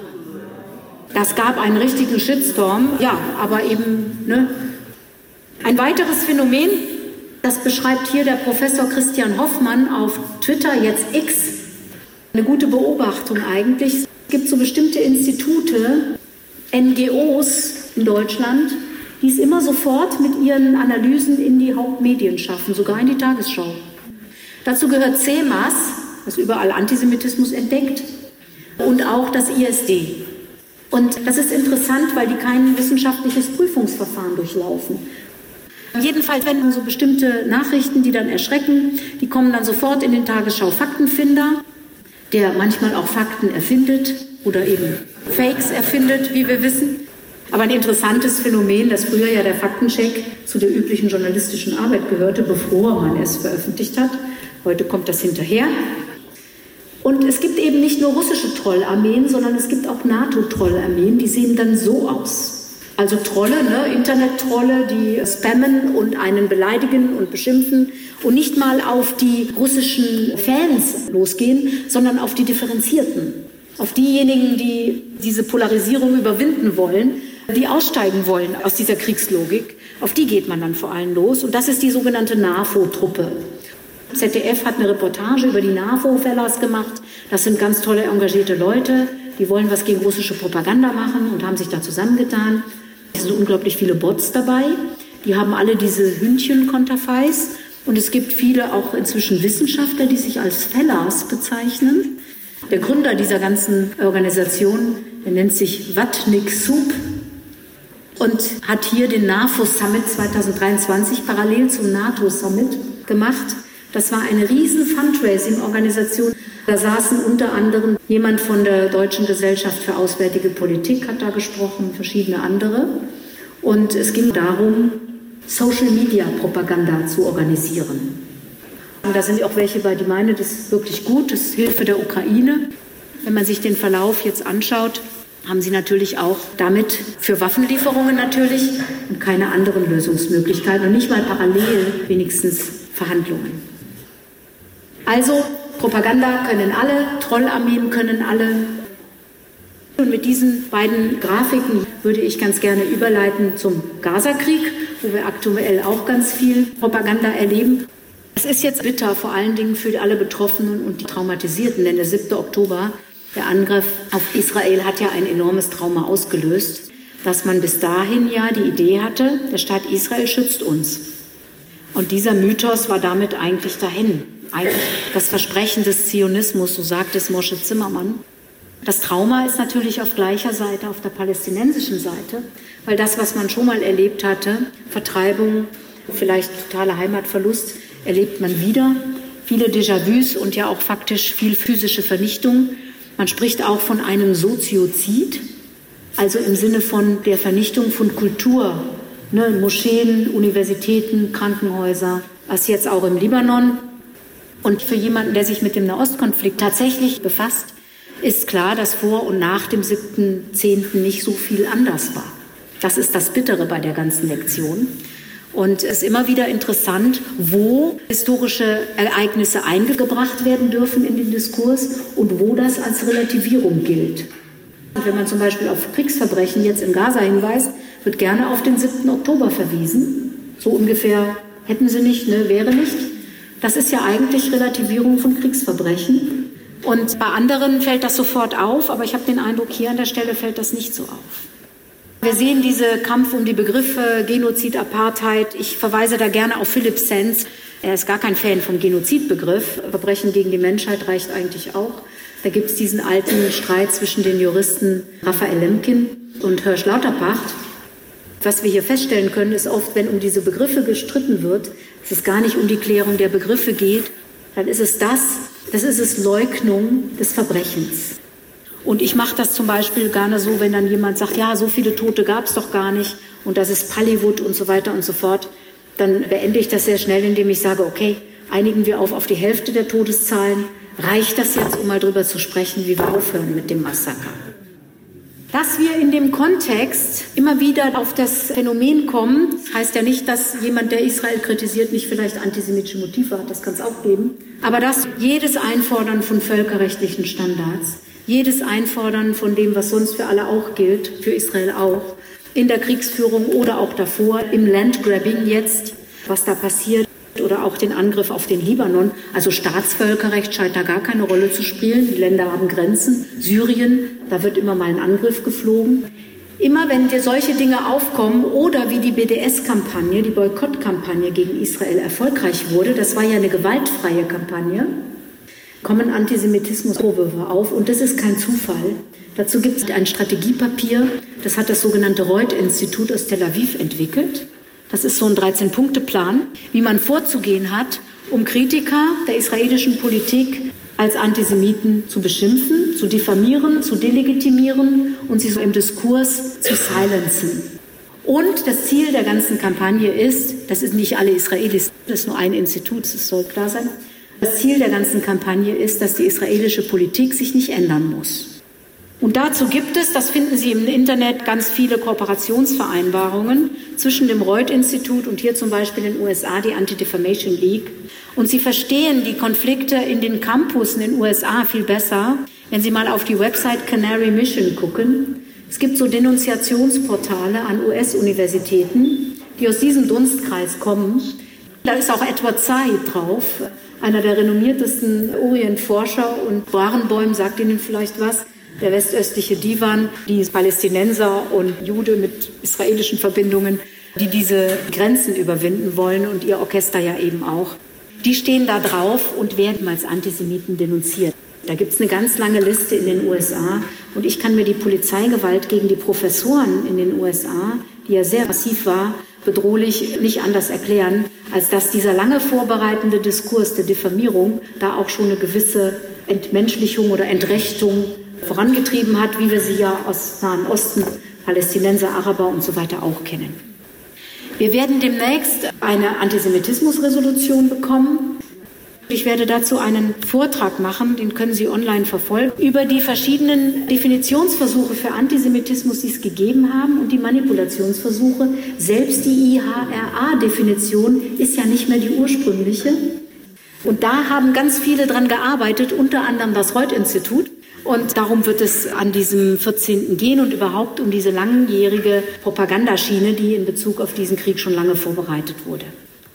Das gab einen richtigen Shitstorm, ja, aber eben, ne? Ein weiteres Phänomen, das beschreibt hier der Professor Christian Hoffmann auf Twitter, jetzt X. Eine gute Beobachtung eigentlich. Es gibt so bestimmte Institute, NGOs in Deutschland, die es immer sofort mit ihren Analysen in die Hauptmedien schaffen, sogar in die Tagesschau. Dazu gehört CEMAS, das überall Antisemitismus entdeckt, und auch das ISD. Und das ist interessant, weil die kein wissenschaftliches Prüfungsverfahren durchlaufen. Jedenfalls, wenn so bestimmte Nachrichten, die dann erschrecken, die kommen dann sofort in den Tagesschau-Faktenfinder, der manchmal auch Fakten erfindet oder eben Fakes erfindet, wie wir wissen. Aber ein interessantes Phänomen, dass früher ja der Faktencheck zu der üblichen journalistischen Arbeit gehörte, bevor man es veröffentlicht hat. Heute kommt das hinterher. Und es gibt eben nicht nur russische Trollarmeen, sondern es gibt auch NATO-Trollarmeen, die sehen dann so aus. Also Trolle, ne? Internet-Trolle, die spammen und einen beleidigen und beschimpfen und nicht mal auf die russischen Fans losgehen, sondern auf die Differenzierten, auf diejenigen, die diese Polarisierung überwinden wollen, die aussteigen wollen aus dieser Kriegslogik. Auf die geht man dann vor allem los und das ist die sogenannte NAFO-Truppe. ZDF hat eine Reportage über die NAFO-Fellas gemacht. Das sind ganz tolle, engagierte Leute, die wollen was gegen russische Propaganda machen und haben sich da zusammengetan. Es sind unglaublich viele Bots dabei. Die haben alle diese Hündchen-Konterfeis. Und es gibt viele auch inzwischen Wissenschaftler, die sich als Fellas bezeichnen. Der Gründer dieser ganzen Organisation, der nennt sich Watnik Sup und hat hier den NAFO-Summit 2023 parallel zum NATO-Summit gemacht. Das war eine riesen Fundraising-Organisation. Da saßen unter anderem jemand von der Deutschen Gesellschaft für Auswärtige Politik, hat da gesprochen, verschiedene andere. Und es ging darum, Social-Media-Propaganda zu organisieren. Und da sind auch welche bei, die meinen, das ist wirklich gut, das ist Hilfe der Ukraine. Wenn man sich den Verlauf jetzt anschaut, haben sie natürlich auch damit für Waffenlieferungen natürlich und keine anderen Lösungsmöglichkeiten und nicht mal parallel wenigstens Verhandlungen. Also Propaganda können alle, Trollarmeen können alle. Und mit diesen beiden Grafiken würde ich ganz gerne überleiten zum Gaza-Krieg, wo wir aktuell auch ganz viel Propaganda erleben. Es ist jetzt bitter, vor allen Dingen für alle Betroffenen und die Traumatisierten, denn der 7. Oktober, der Angriff auf Israel, hat ja ein enormes Trauma ausgelöst, dass man bis dahin ja die Idee hatte, der Staat Israel schützt uns. Und dieser Mythos war damit eigentlich dahin. Eigentlich das Versprechen des Zionismus, so sagt es Moshe Zimmermann. Das Trauma ist natürlich auf gleicher Seite, auf der palästinensischen Seite, weil das, was man schon mal erlebt hatte, Vertreibung, vielleicht totaler Heimatverlust, erlebt man wieder. Viele Déjà-vus und ja auch faktisch viel physische Vernichtung. Man spricht auch von einem Soziozid, also im Sinne von der Vernichtung von Kultur, ne, Moscheen, Universitäten, Krankenhäuser, was jetzt auch im Libanon. Und für jemanden, der sich mit dem Nahostkonflikt tatsächlich befasst, ist klar, dass vor und nach dem 7.10. nicht so viel anders war. Das ist das Bittere bei der ganzen Lektion. Und es ist immer wieder interessant, wo historische Ereignisse eingebracht werden dürfen in den Diskurs und wo das als Relativierung gilt. Und wenn man zum Beispiel auf Kriegsverbrechen jetzt in Gaza hinweist, wird gerne auf den 7. Oktober verwiesen. So ungefähr hätten sie nicht, ne, wäre nicht. Das ist ja eigentlich Relativierung von Kriegsverbrechen. Und bei anderen fällt das sofort auf, aber ich habe den Eindruck, hier an der Stelle fällt das nicht so auf. Wir sehen diesen Kampf um die Begriffe Genozid, Apartheid. Ich verweise da gerne auf Philip Sands. Er ist gar kein Fan vom Genozidbegriff. Verbrechen gegen die Menschheit reicht eigentlich auch. Da gibt es diesen alten Streit zwischen den Juristen Raphael Lemkin und Hirsch Lauterpacht. Was wir hier feststellen können, ist oft, wenn um diese Begriffe gestritten wird, dass es gar nicht um die Klärung der Begriffe geht, dann ist es das ist es Leugnung des Verbrechens. Und ich mache das zum Beispiel gerne so, wenn dann jemand sagt, ja, so viele Tote gab es doch gar nicht und das ist Pallywood und so weiter und so fort, dann beende ich das sehr schnell, indem ich sage, okay, einigen wir auf die Hälfte der Todeszahlen. Reicht das jetzt, um mal drüber zu sprechen, wie wir aufhören mit dem Massaker? Dass wir in dem Kontext immer wieder auf das Phänomen kommen, das heißt ja nicht, dass jemand, der Israel kritisiert, nicht vielleicht antisemitische Motive hat, das kann es auch geben, aber dass jedes Einfordern von völkerrechtlichen Standards, jedes Einfordern von dem, was sonst für alle auch gilt, für Israel auch, in der Kriegsführung oder auch davor, im Landgrabbing jetzt, was da passiert, oder auch den Angriff auf den Libanon. Also Staatsvölkerrecht scheint da gar keine Rolle zu spielen. Die Länder haben Grenzen. Syrien, da wird immer mal ein Angriff geflogen. Immer wenn solche Dinge aufkommen oder wie die BDS-Kampagne, die Boykottkampagne gegen Israel erfolgreich wurde, das war ja eine gewaltfreie Kampagne, kommen Antisemitismusvorwürfe auf und das ist kein Zufall. Dazu gibt es ein Strategiepapier, das hat das sogenannte Reut-Institut aus Tel Aviv entwickelt. Das ist so ein 13-Punkte-Plan, wie man vorzugehen hat, um Kritiker der israelischen Politik als Antisemiten zu beschimpfen, zu diffamieren, zu delegitimieren und sie so im Diskurs zu silenzen. Und das Ziel der ganzen Kampagne ist, das ist nicht alle Israelis, das ist nur ein Institut, das soll klar sein, das Ziel der ganzen Kampagne ist, dass die israelische Politik sich nicht ändern muss. Und dazu gibt es, das finden Sie im Internet, ganz viele Kooperationsvereinbarungen zwischen dem Reut-Institut und hier zum Beispiel in den USA die Anti-Defamation League. Und Sie verstehen die Konflikte in den Campus in den USA viel besser, wenn Sie mal auf die Website Canary Mission gucken. Es gibt so Denunziationsportale an US-Universitäten, die aus diesem Dunstkreis kommen. Da ist auch Edward Said drauf, einer der renommiertesten Orientforscher, und Barenboim sagt Ihnen vielleicht was. Der westöstliche Divan, die Palästinenser und Jude mit israelischen Verbindungen, die diese Grenzen überwinden wollen und ihr Orchester ja eben auch. Die stehen da drauf und werden als Antisemiten denunziert. Da gibt es eine ganz lange Liste in den USA und ich kann mir die Polizeigewalt gegen die Professoren in den USA, die ja sehr massiv war, bedrohlich nicht anders erklären, als dass dieser lange vorbereitende Diskurs der Diffamierung da auch schon eine gewisse Entmenschlichung oder Entrechtung vorangetrieben hat, wie wir sie ja aus Nahen Osten, Palästinenser, Araber und so weiter auch kennen. Wir werden demnächst eine Antisemitismusresolution bekommen. Ich werde dazu einen Vortrag machen, den können Sie online verfolgen, über die verschiedenen Definitionsversuche für Antisemitismus, die es gegeben haben und die Manipulationsversuche. Selbst die IHRA-Definition ist ja nicht mehr die ursprüngliche. Und da haben ganz viele dran gearbeitet, unter anderem das Reut-Institut. Und darum wird es an diesem 14. gehen und überhaupt um diese langjährige Propagandaschiene, die in Bezug auf diesen Krieg schon lange vorbereitet wurde.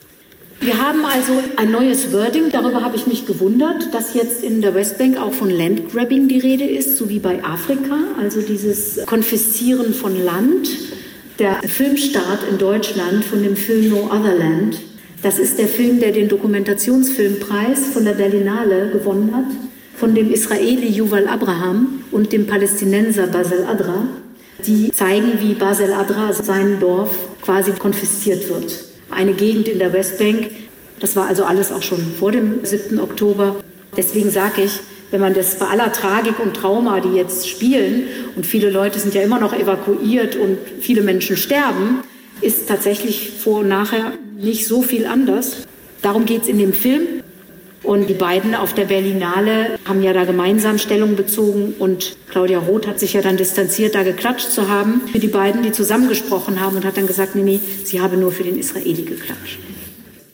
Wir haben also ein neues Wording, darüber habe ich mich gewundert, dass jetzt in der Westbank auch von Landgrabbing die Rede ist, so wie bei Afrika, also dieses Konfiszieren von Land. Der Filmstart in Deutschland von dem Film No Other Land, das ist der Film, der den Dokumentationsfilmpreis von der Berlinale gewonnen hat, von dem Israeli Yuval Abraham und dem Palästinenser Basel Adra. Die zeigen, wie Basel Adra, sein Dorf, quasi konfisziert wird. Eine Gegend in der Westbank, das war also alles auch schon vor dem 7. Oktober. Deswegen sage ich, wenn man das bei aller Tragik und Trauma, die jetzt spielen, und viele Leute sind ja immer noch evakuiert und viele Menschen sterben, ist tatsächlich vor und nachher nicht so viel anders. Darum geht es in dem Film. Und die beiden auf der Berlinale haben ja da gemeinsam Stellung bezogen und Claudia Roth hat sich ja dann distanziert, da geklatscht zu haben für die beiden, die zusammengesprochen haben und hat dann gesagt, nee, sie habe nur für den Israeli geklatscht.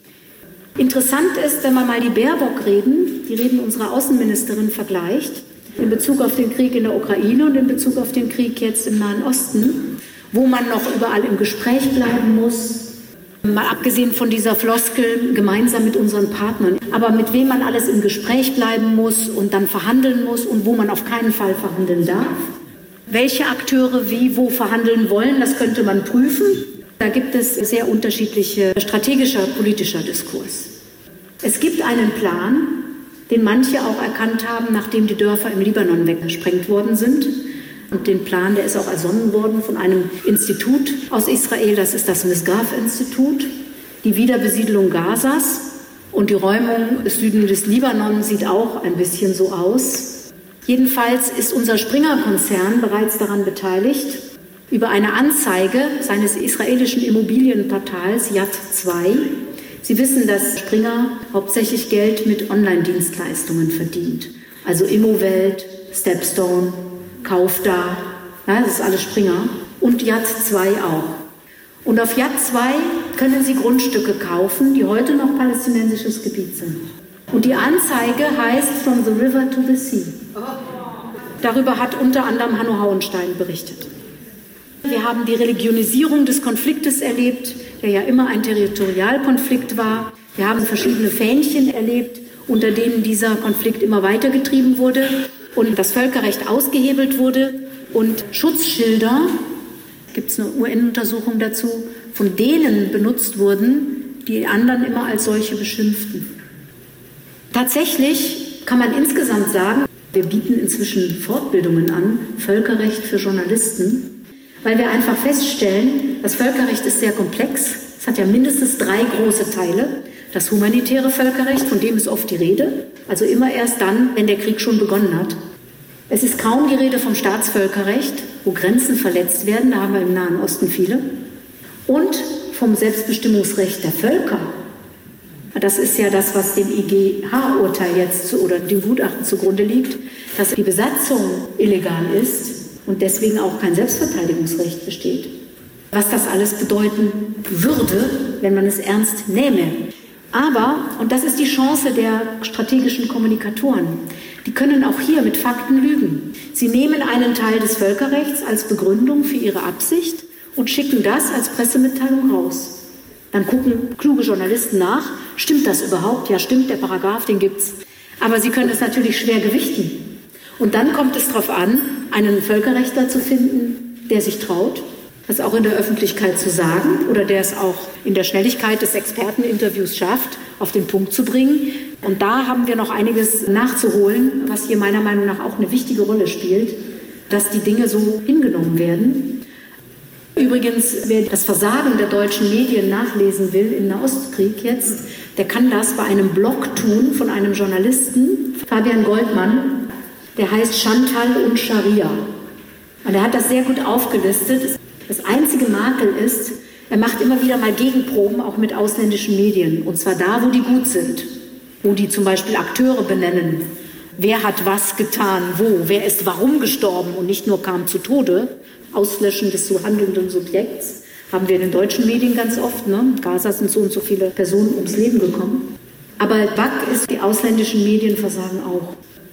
Interessant ist, wenn man mal die Baerbock-Reden unserer Außenministerin vergleicht, in Bezug auf den Krieg in der Ukraine und in Bezug auf den Krieg jetzt im Nahen Osten, wo man noch überall im Gespräch bleiben muss. Mal abgesehen von dieser Floskel, gemeinsam mit unseren Partnern. Aber mit wem man alles im Gespräch bleiben muss und dann verhandeln muss und wo man auf keinen Fall verhandeln darf. Welche Akteure wie wo verhandeln wollen, das könnte man prüfen. Da gibt es sehr unterschiedliche strategischer, politischer Diskurs. Es gibt einen Plan, den manche auch erkannt haben, nachdem die Dörfer im Libanon weggesprengt worden sind. Und den Plan, der ist auch ersonnen worden von einem Institut aus Israel, das ist das Misgav-Institut. Die Wiederbesiedlung Gazas und die Räumung des Süden des Libanon sieht auch ein bisschen so aus. Jedenfalls ist unser Springer-Konzern bereits daran beteiligt, über eine Anzeige seines israelischen Immobilienportals Yad 2. Sie wissen, dass Springer hauptsächlich Geld mit Online-Dienstleistungen verdient. Also Immowelt, Stepstone, Kaufda, ja, das ist alles Springer. Und Yad 2 auch. Und auf Yad 2 können Sie Grundstücke kaufen, die heute noch palästinensisches Gebiet sind. Und die Anzeige heißt From the River to the Sea. Darüber hat unter anderem Hanno Hauenstein berichtet. Wir haben die Religionisierung des Konfliktes erlebt, der ja immer ein Territorialkonflikt war. Wir haben verschiedene Fähnchen erlebt, unter denen dieser Konflikt immer weitergetrieben wurde und das Völkerrecht ausgehebelt wurde und Schutzschilder, gibt es eine UN-Untersuchung dazu, von denen benutzt wurden, die anderen immer als solche beschimpften. Tatsächlich kann man insgesamt sagen, wir bieten inzwischen Fortbildungen an, Völkerrecht für Journalisten, weil wir einfach feststellen, das Völkerrecht ist sehr komplex. Es hat ja mindestens 3 große Teile. Das humanitäre Völkerrecht, von dem ist oft die Rede, also immer erst dann, wenn der Krieg schon begonnen hat. Es ist kaum die Rede vom Staatsvölkerrecht, wo Grenzen verletzt werden, da haben wir im Nahen Osten viele, und vom Selbstbestimmungsrecht der Völker. Das ist ja das, was dem IGH-Urteil jetzt oder dem Gutachten zugrunde liegt, dass die Besatzung illegal ist und deswegen auch kein Selbstverteidigungsrecht besteht. Was das alles bedeuten würde, wenn man es ernst nähme. Aber, und das ist die Chance der strategischen Kommunikatoren, die können auch hier mit Fakten lügen. Sie nehmen einen Teil des Völkerrechts als Begründung für ihre Absicht und schicken das als Pressemitteilung raus. Dann gucken kluge Journalisten nach, stimmt das überhaupt? Ja, stimmt, der Paragraph, den gibt's. Aber sie können es natürlich schwer gewichten. Und dann kommt es darauf an, einen Völkerrechtler zu finden, der sich traut, das auch in der Öffentlichkeit zu sagen oder der es auch in der Schnelligkeit des Experteninterviews schafft, auf den Punkt zu bringen. Und da haben wir noch einiges nachzuholen, was hier meiner Meinung nach auch eine wichtige Rolle spielt, dass die Dinge so hingenommen werden. Übrigens, wer das Versagen der deutschen Medien nachlesen will im Nahostkrieg jetzt, der kann das bei einem Blog tun von einem Journalisten, Fabian Goldmann, der heißt Chantal und Scharia. Und er hat das sehr gut aufgelistet. Das einzige Makel ist, er macht immer wieder mal Gegenproben, auch mit ausländischen Medien. Und zwar da, wo die gut sind. Wo die zum Beispiel Akteure benennen. Wer hat was getan, wo? Wer ist warum gestorben und nicht nur kam zu Tode? Auslöschen des so handelnden Subjekts. Haben wir in den deutschen Medien ganz oft. Ne? In Gaza sind so und so viele Personen ums Leben gekommen. Aber Back ist, die ausländischen Medien versagen auch.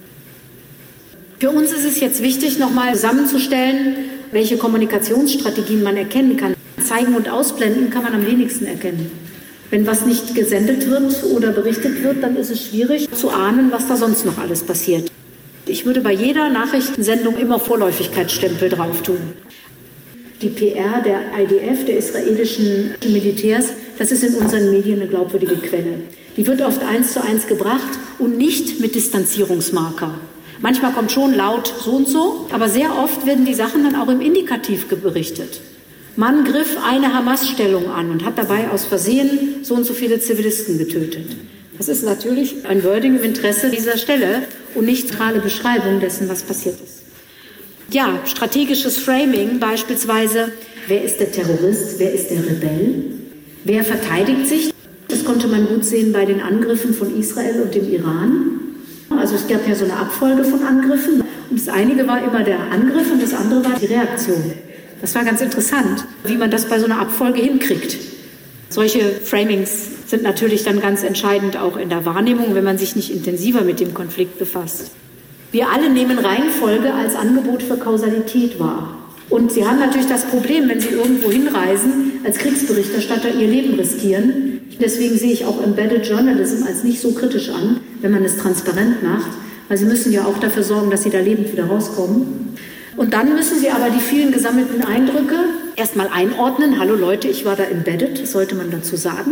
Für uns ist es jetzt wichtig, nochmal zusammenzustellen, welche Kommunikationsstrategien man erkennen kann. Zeigen und ausblenden kann man am wenigsten erkennen. Wenn was nicht gesendet wird oder berichtet wird, dann ist es schwierig zu ahnen, was da sonst noch alles passiert. Ich würde bei jeder Nachrichtensendung immer Vorläufigkeitsstempel drauf tun. Die PR der IDF, der israelischen Militärs, das ist in unseren Medien eine glaubwürdige Quelle. Die wird oft 1:1 gebracht und nicht mit Distanzierungsmarker. Manchmal kommt schon laut so und so, aber sehr oft werden die Sachen dann auch im Indikativ berichtet. Man griff eine Hamas-Stellung an und hat dabei aus Versehen so und so viele Zivilisten getötet. Das ist natürlich ein Wording im Interesse dieser Stelle und nicht zentrale Beschreibung dessen, was passiert ist. Ja, strategisches Framing beispielsweise, wer ist der Terrorist, wer ist der Rebell, wer verteidigt sich. Das konnte man gut sehen bei den Angriffen von Israel und dem Iran. Also es gab ja so eine Abfolge von Angriffen und das eine war immer der Angriff und das andere war die Reaktion. Das war ganz interessant, wie man das bei so einer Abfolge hinkriegt. Solche Framings sind natürlich dann ganz entscheidend auch in der Wahrnehmung, wenn man sich nicht intensiver mit dem Konflikt befasst. Wir alle nehmen Reihenfolge als Angebot für Kausalität wahr. Und Sie haben natürlich das Problem, wenn Sie irgendwo hinreisen, als Kriegsberichterstatter Ihr Leben riskieren. Deswegen sehe ich auch Embedded Journalism als nicht so kritisch an, wenn man es transparent macht. Weil Sie müssen ja auch dafür sorgen, dass Sie da lebend wieder rauskommen. Und dann müssen Sie aber die vielen gesammelten Eindrücke erstmal einordnen. Hallo Leute, ich war da embedded, das sollte man dazu sagen.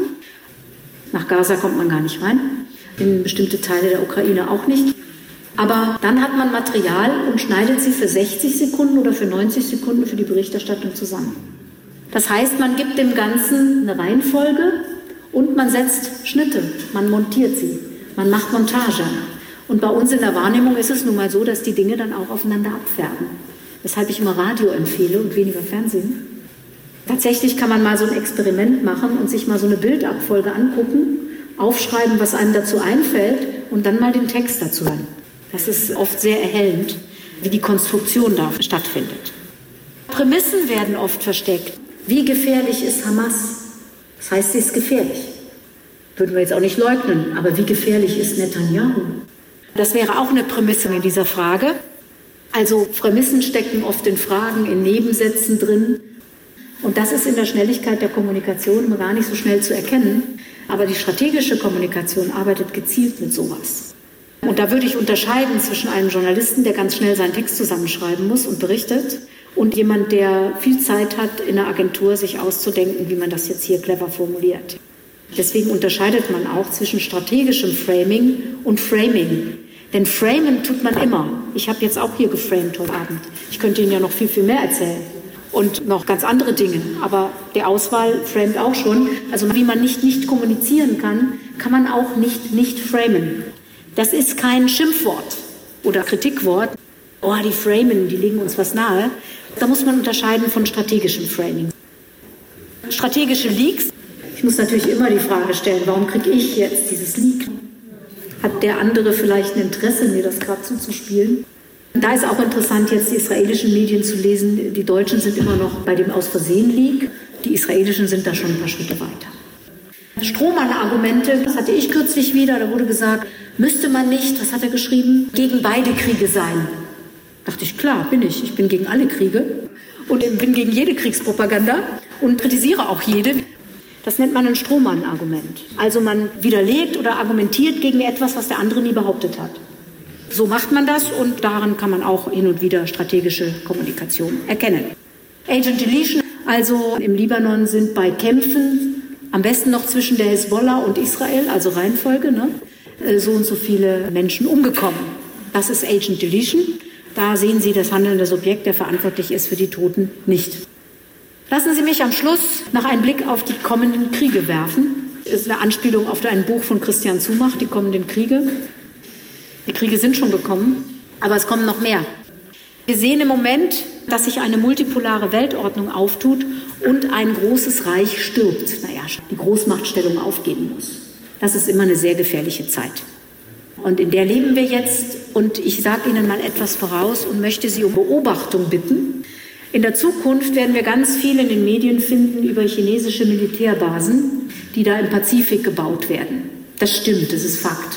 Nach Gaza kommt man gar nicht rein, in bestimmte Teile der Ukraine auch nicht. Aber dann hat man Material und schneidet sie für 60 Sekunden oder für 90 Sekunden für die Berichterstattung zusammen. Das heißt, man gibt dem Ganzen eine Reihenfolge und man setzt Schnitte, man montiert sie, man macht Montage. Und bei uns in der Wahrnehmung ist es nun mal so, dass die Dinge dann auch aufeinander abfärben. Weshalb ich immer Radio empfehle und weniger Fernsehen. Tatsächlich kann man mal so ein Experiment machen und sich mal so eine Bildabfolge angucken, aufschreiben, was einem dazu einfällt und dann mal den Text dazu hören. Das ist oft sehr erhellend, wie die Konstruktion da stattfindet. Prämissen werden oft versteckt. Wie gefährlich ist Hamas? Das heißt, sie ist gefährlich. Würden wir jetzt auch nicht leugnen, aber wie gefährlich ist Netanyahu? Das wäre auch eine Prämisse in dieser Frage. Also Prämissen stecken oft in Fragen, in Nebensätzen drin. Und das ist in der Schnelligkeit der Kommunikation immer gar nicht so schnell zu erkennen. Aber die strategische Kommunikation arbeitet gezielt mit sowas. Und da würde ich unterscheiden zwischen einem Journalisten, der ganz schnell seinen Text zusammenschreiben muss und berichtet, und jemand, der viel Zeit hat, in der Agentur sich auszudenken, wie man das jetzt hier clever formuliert. Deswegen unterscheidet man auch zwischen strategischem Framing und Framing. Denn framen tut man immer. Ich habe jetzt auch hier geframed heute Abend. Ich könnte Ihnen ja noch viel, viel mehr erzählen. Und noch ganz andere Dinge. Aber der Auswahl framet auch schon. Also wie man nicht kommunizieren kann, kann man auch nicht framen. Das ist kein Schimpfwort oder Kritikwort. Oh, die framen, die legen uns was nahe. Da muss man unterscheiden von strategischem Framing. Strategische Leaks. Ich muss natürlich immer die Frage stellen, warum kriege ich jetzt dieses Leak? Hat der andere vielleicht ein Interesse, mir das gerade zuzuspielen? Da ist auch interessant, jetzt die israelischen Medien zu lesen. Die Deutschen sind immer noch bei dem Aus-Versehen-Leak. Die israelischen sind da schon ein paar Schritte weiter. Strohmann-Argumente, das hatte ich kürzlich wieder. Da wurde gesagt, müsste man nicht, was hat er geschrieben, gegen beide Kriege sein. Dachte ich, klar, bin ich. Ich bin gegen alle Kriege und bin gegen jede Kriegspropaganda und kritisiere auch jede. Das nennt man ein Strohmann-Argument. Also man widerlegt oder argumentiert gegen etwas, was der andere nie behauptet hat. So macht man das und daran kann man auch hin und wieder strategische Kommunikation erkennen. Agent Deletion, also im Libanon sind bei Kämpfen, am besten noch zwischen der Hezbollah und Israel, also Reihenfolge, so und so viele Menschen umgekommen. Das ist Agent Deletion. Da sehen Sie das handelnde Subjekt, der verantwortlich ist für die Toten, nicht. Lassen Sie mich am Schluss noch einen Blick auf die kommenden Kriege werfen. Das ist eine Anspielung auf ein Buch von Christian Zumach, die kommenden Kriege. Die Kriege sind schon gekommen, aber es kommen noch mehr. Wir sehen im Moment, dass sich eine multipolare Weltordnung auftut und ein großes Reich stirbt. Die Großmachtstellung aufgeben muss. Das ist immer eine sehr gefährliche Zeit. Und in der leben wir jetzt. Und ich sage Ihnen mal etwas voraus und möchte Sie um Beobachtung bitten. In der Zukunft werden wir ganz viel in den Medien finden über chinesische Militärbasen, die da im Pazifik gebaut werden. Das stimmt, das ist Fakt.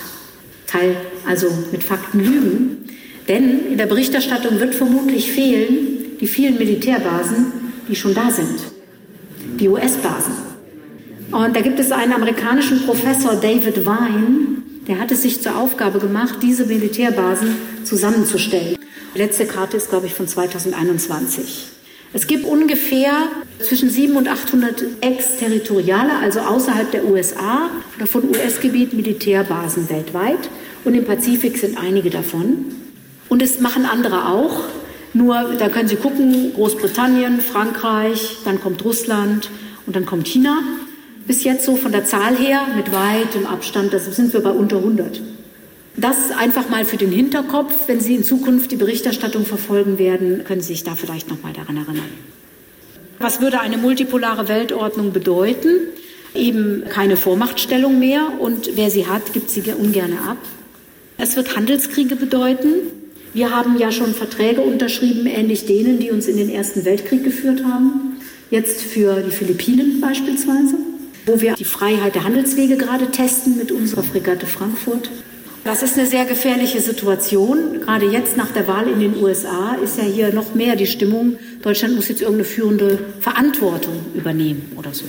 Also mit Fakten lügen. Denn in der Berichterstattung wird vermutlich fehlen die vielen Militärbasen, die schon da sind. Die US-Basen. Und da gibt es einen amerikanischen Professor, David Vine, der hat es sich zur Aufgabe gemacht, diese Militärbasen zusammenzustellen. Die letzte Karte ist, glaube ich, von 2021. Es gibt ungefähr zwischen 700 und 800 exterritoriale, also außerhalb der USA oder von US-Gebiet, Militärbasen weltweit. Und im Pazifik sind einige davon. Und es machen andere auch. Nur, da können Sie gucken, Großbritannien, Frankreich, dann kommt Russland und dann kommt China. Bis jetzt so von der Zahl her, mit weitem Abstand, da sind wir bei unter 100. Das einfach mal für den Hinterkopf. Wenn Sie in Zukunft die Berichterstattung verfolgen werden, können Sie sich da vielleicht noch mal daran erinnern. Was würde eine multipolare Weltordnung bedeuten? Eben keine Vormachtstellung mehr und wer sie hat, gibt sie ungern ab. Es wird Handelskriege bedeuten. Wir haben ja schon Verträge unterschrieben, ähnlich denen, die uns in den Ersten Weltkrieg geführt haben. Jetzt für die Philippinen beispielsweise, wo wir die Freiheit der Handelswege gerade testen mit unserer Fregatte Frankfurt. Das ist eine sehr gefährliche Situation. Gerade jetzt nach der Wahl in den USA ist ja hier noch mehr die Stimmung, Deutschland muss jetzt irgendeine führende Verantwortung übernehmen oder so.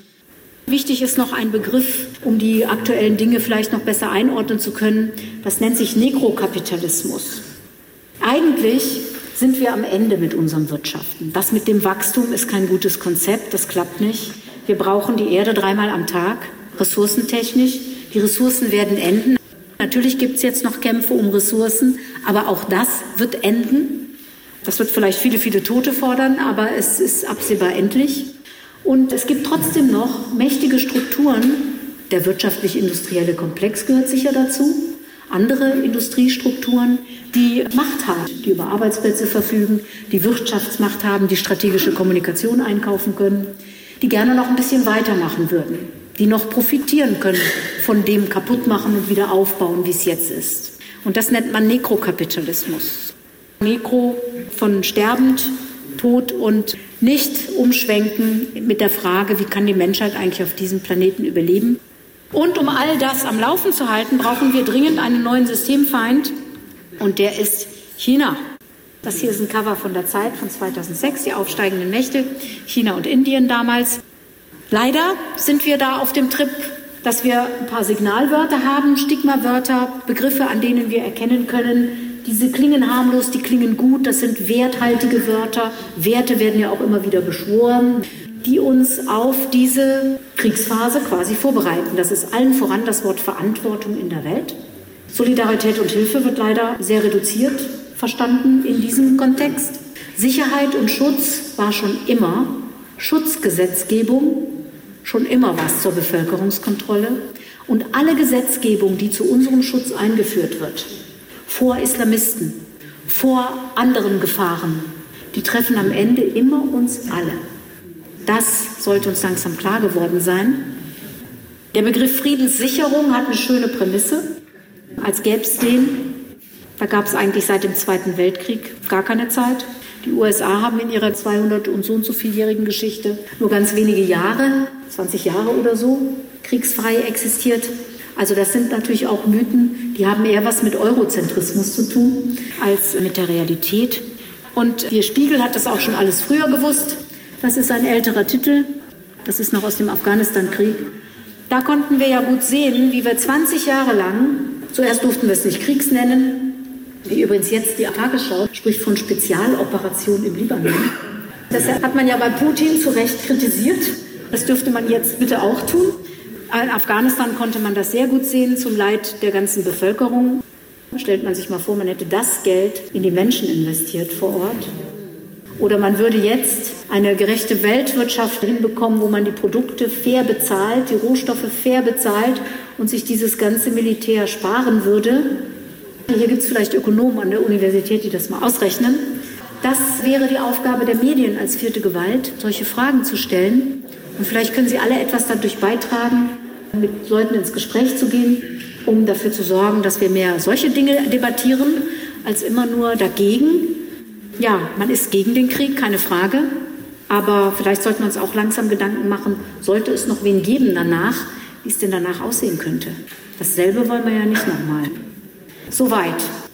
Wichtig ist noch ein Begriff, um die aktuellen Dinge vielleicht noch besser einordnen zu können. Das nennt sich Nekrokapitalismus. Eigentlich sind wir am Ende mit unserem Wirtschaften. Das mit dem Wachstum ist kein gutes Konzept, das klappt nicht. Wir brauchen die Erde 3-mal am Tag, ressourcentechnisch. Die Ressourcen werden enden. Natürlich gibt es jetzt noch Kämpfe um Ressourcen, aber auch das wird enden. Das wird vielleicht viele, viele Tote fordern, aber es ist absehbar endlich. Und es gibt trotzdem noch mächtige Strukturen. Der wirtschaftlich-industrielle Komplex gehört sicher dazu. Andere Industriestrukturen, die Macht haben, die über Arbeitsplätze verfügen, die Wirtschaftsmacht haben, die strategische Kommunikation einkaufen können, die gerne noch ein bisschen weitermachen würden, die noch profitieren können von dem Kaputtmachen und wieder aufbauen, wie es jetzt ist. Und das nennt man Nekrokapitalismus. Nekro von sterbend, tot und nicht umschwenken mit der Frage, wie kann die Menschheit eigentlich auf diesem Planeten überleben. Und um all das am Laufen zu halten, brauchen wir dringend einen neuen Systemfeind. Und der ist China. Das hier ist ein Cover von der Zeit von 2006, die aufsteigenden Mächte, China und Indien damals. Leider sind wir da auf dem Trip, dass wir ein paar Signalwörter haben, Stigmawörter, Begriffe, an denen wir erkennen können, diese klingen harmlos, die klingen gut, das sind werthaltige Wörter. Werte werden ja auch immer wieder beschworen, die uns auf diese Kriegsphase quasi vorbereiten. Das ist allen voran das Wort Verantwortung in der Welt. Solidarität und Hilfe wird leider sehr reduziert verstanden in diesem Kontext. Sicherheit und Schutz war schon immer, Schutzgesetzgebung, schon immer was zur Bevölkerungskontrolle. Und alle Gesetzgebung, die zu unserem Schutz eingeführt wird, vor Islamisten, vor anderen Gefahren, die treffen am Ende immer uns alle. Das sollte uns langsam klar geworden sein. Der Begriff Friedenssicherung hat eine schöne Prämisse, als gäbe es den. Da gab es eigentlich seit dem Zweiten Weltkrieg gar keine Zeit. Die USA haben in ihrer 200 und so vieljährigen Geschichte nur ganz wenige Jahre, 20 Jahre oder so, kriegsfrei existiert. Also das sind natürlich auch Mythen, die haben eher was mit Eurozentrismus zu tun, als mit der Realität. Und der Spiegel hat das auch schon alles früher gewusst. Das ist ein älterer Titel, das ist noch aus dem Afghanistan-Krieg. Da konnten wir ja gut sehen, wie wir 20 Jahre lang, zuerst durften wir es nicht Kriegs nennen, wie übrigens jetzt die Tagesschau spricht von Spezialoperation im Libanon. Das hat man ja bei Putin zu Recht kritisiert. Das dürfte man jetzt bitte auch tun. In Afghanistan konnte man das sehr gut sehen, zum Leid der ganzen Bevölkerung. Stellt man sich mal vor, man hätte das Geld in die Menschen investiert vor Ort. Oder man würde jetzt eine gerechte Weltwirtschaft hinbekommen, wo man die Produkte fair bezahlt, die Rohstoffe fair bezahlt und sich dieses ganze Militär sparen würde. Hier gibt es vielleicht Ökonomen an der Universität, die das mal ausrechnen. Das wäre die Aufgabe der Medien als vierte Gewalt, solche Fragen zu stellen. Und vielleicht können Sie alle etwas dadurch beitragen, mit Leuten ins Gespräch zu gehen, um dafür zu sorgen, dass wir mehr solche Dinge debattieren, als immer nur dagegen. Ja, man ist gegen den Krieg, keine Frage. Aber vielleicht sollte man uns auch langsam Gedanken machen, sollte es noch wen geben danach, wie es denn danach aussehen könnte. Dasselbe wollen wir ja nicht nochmal. Soweit.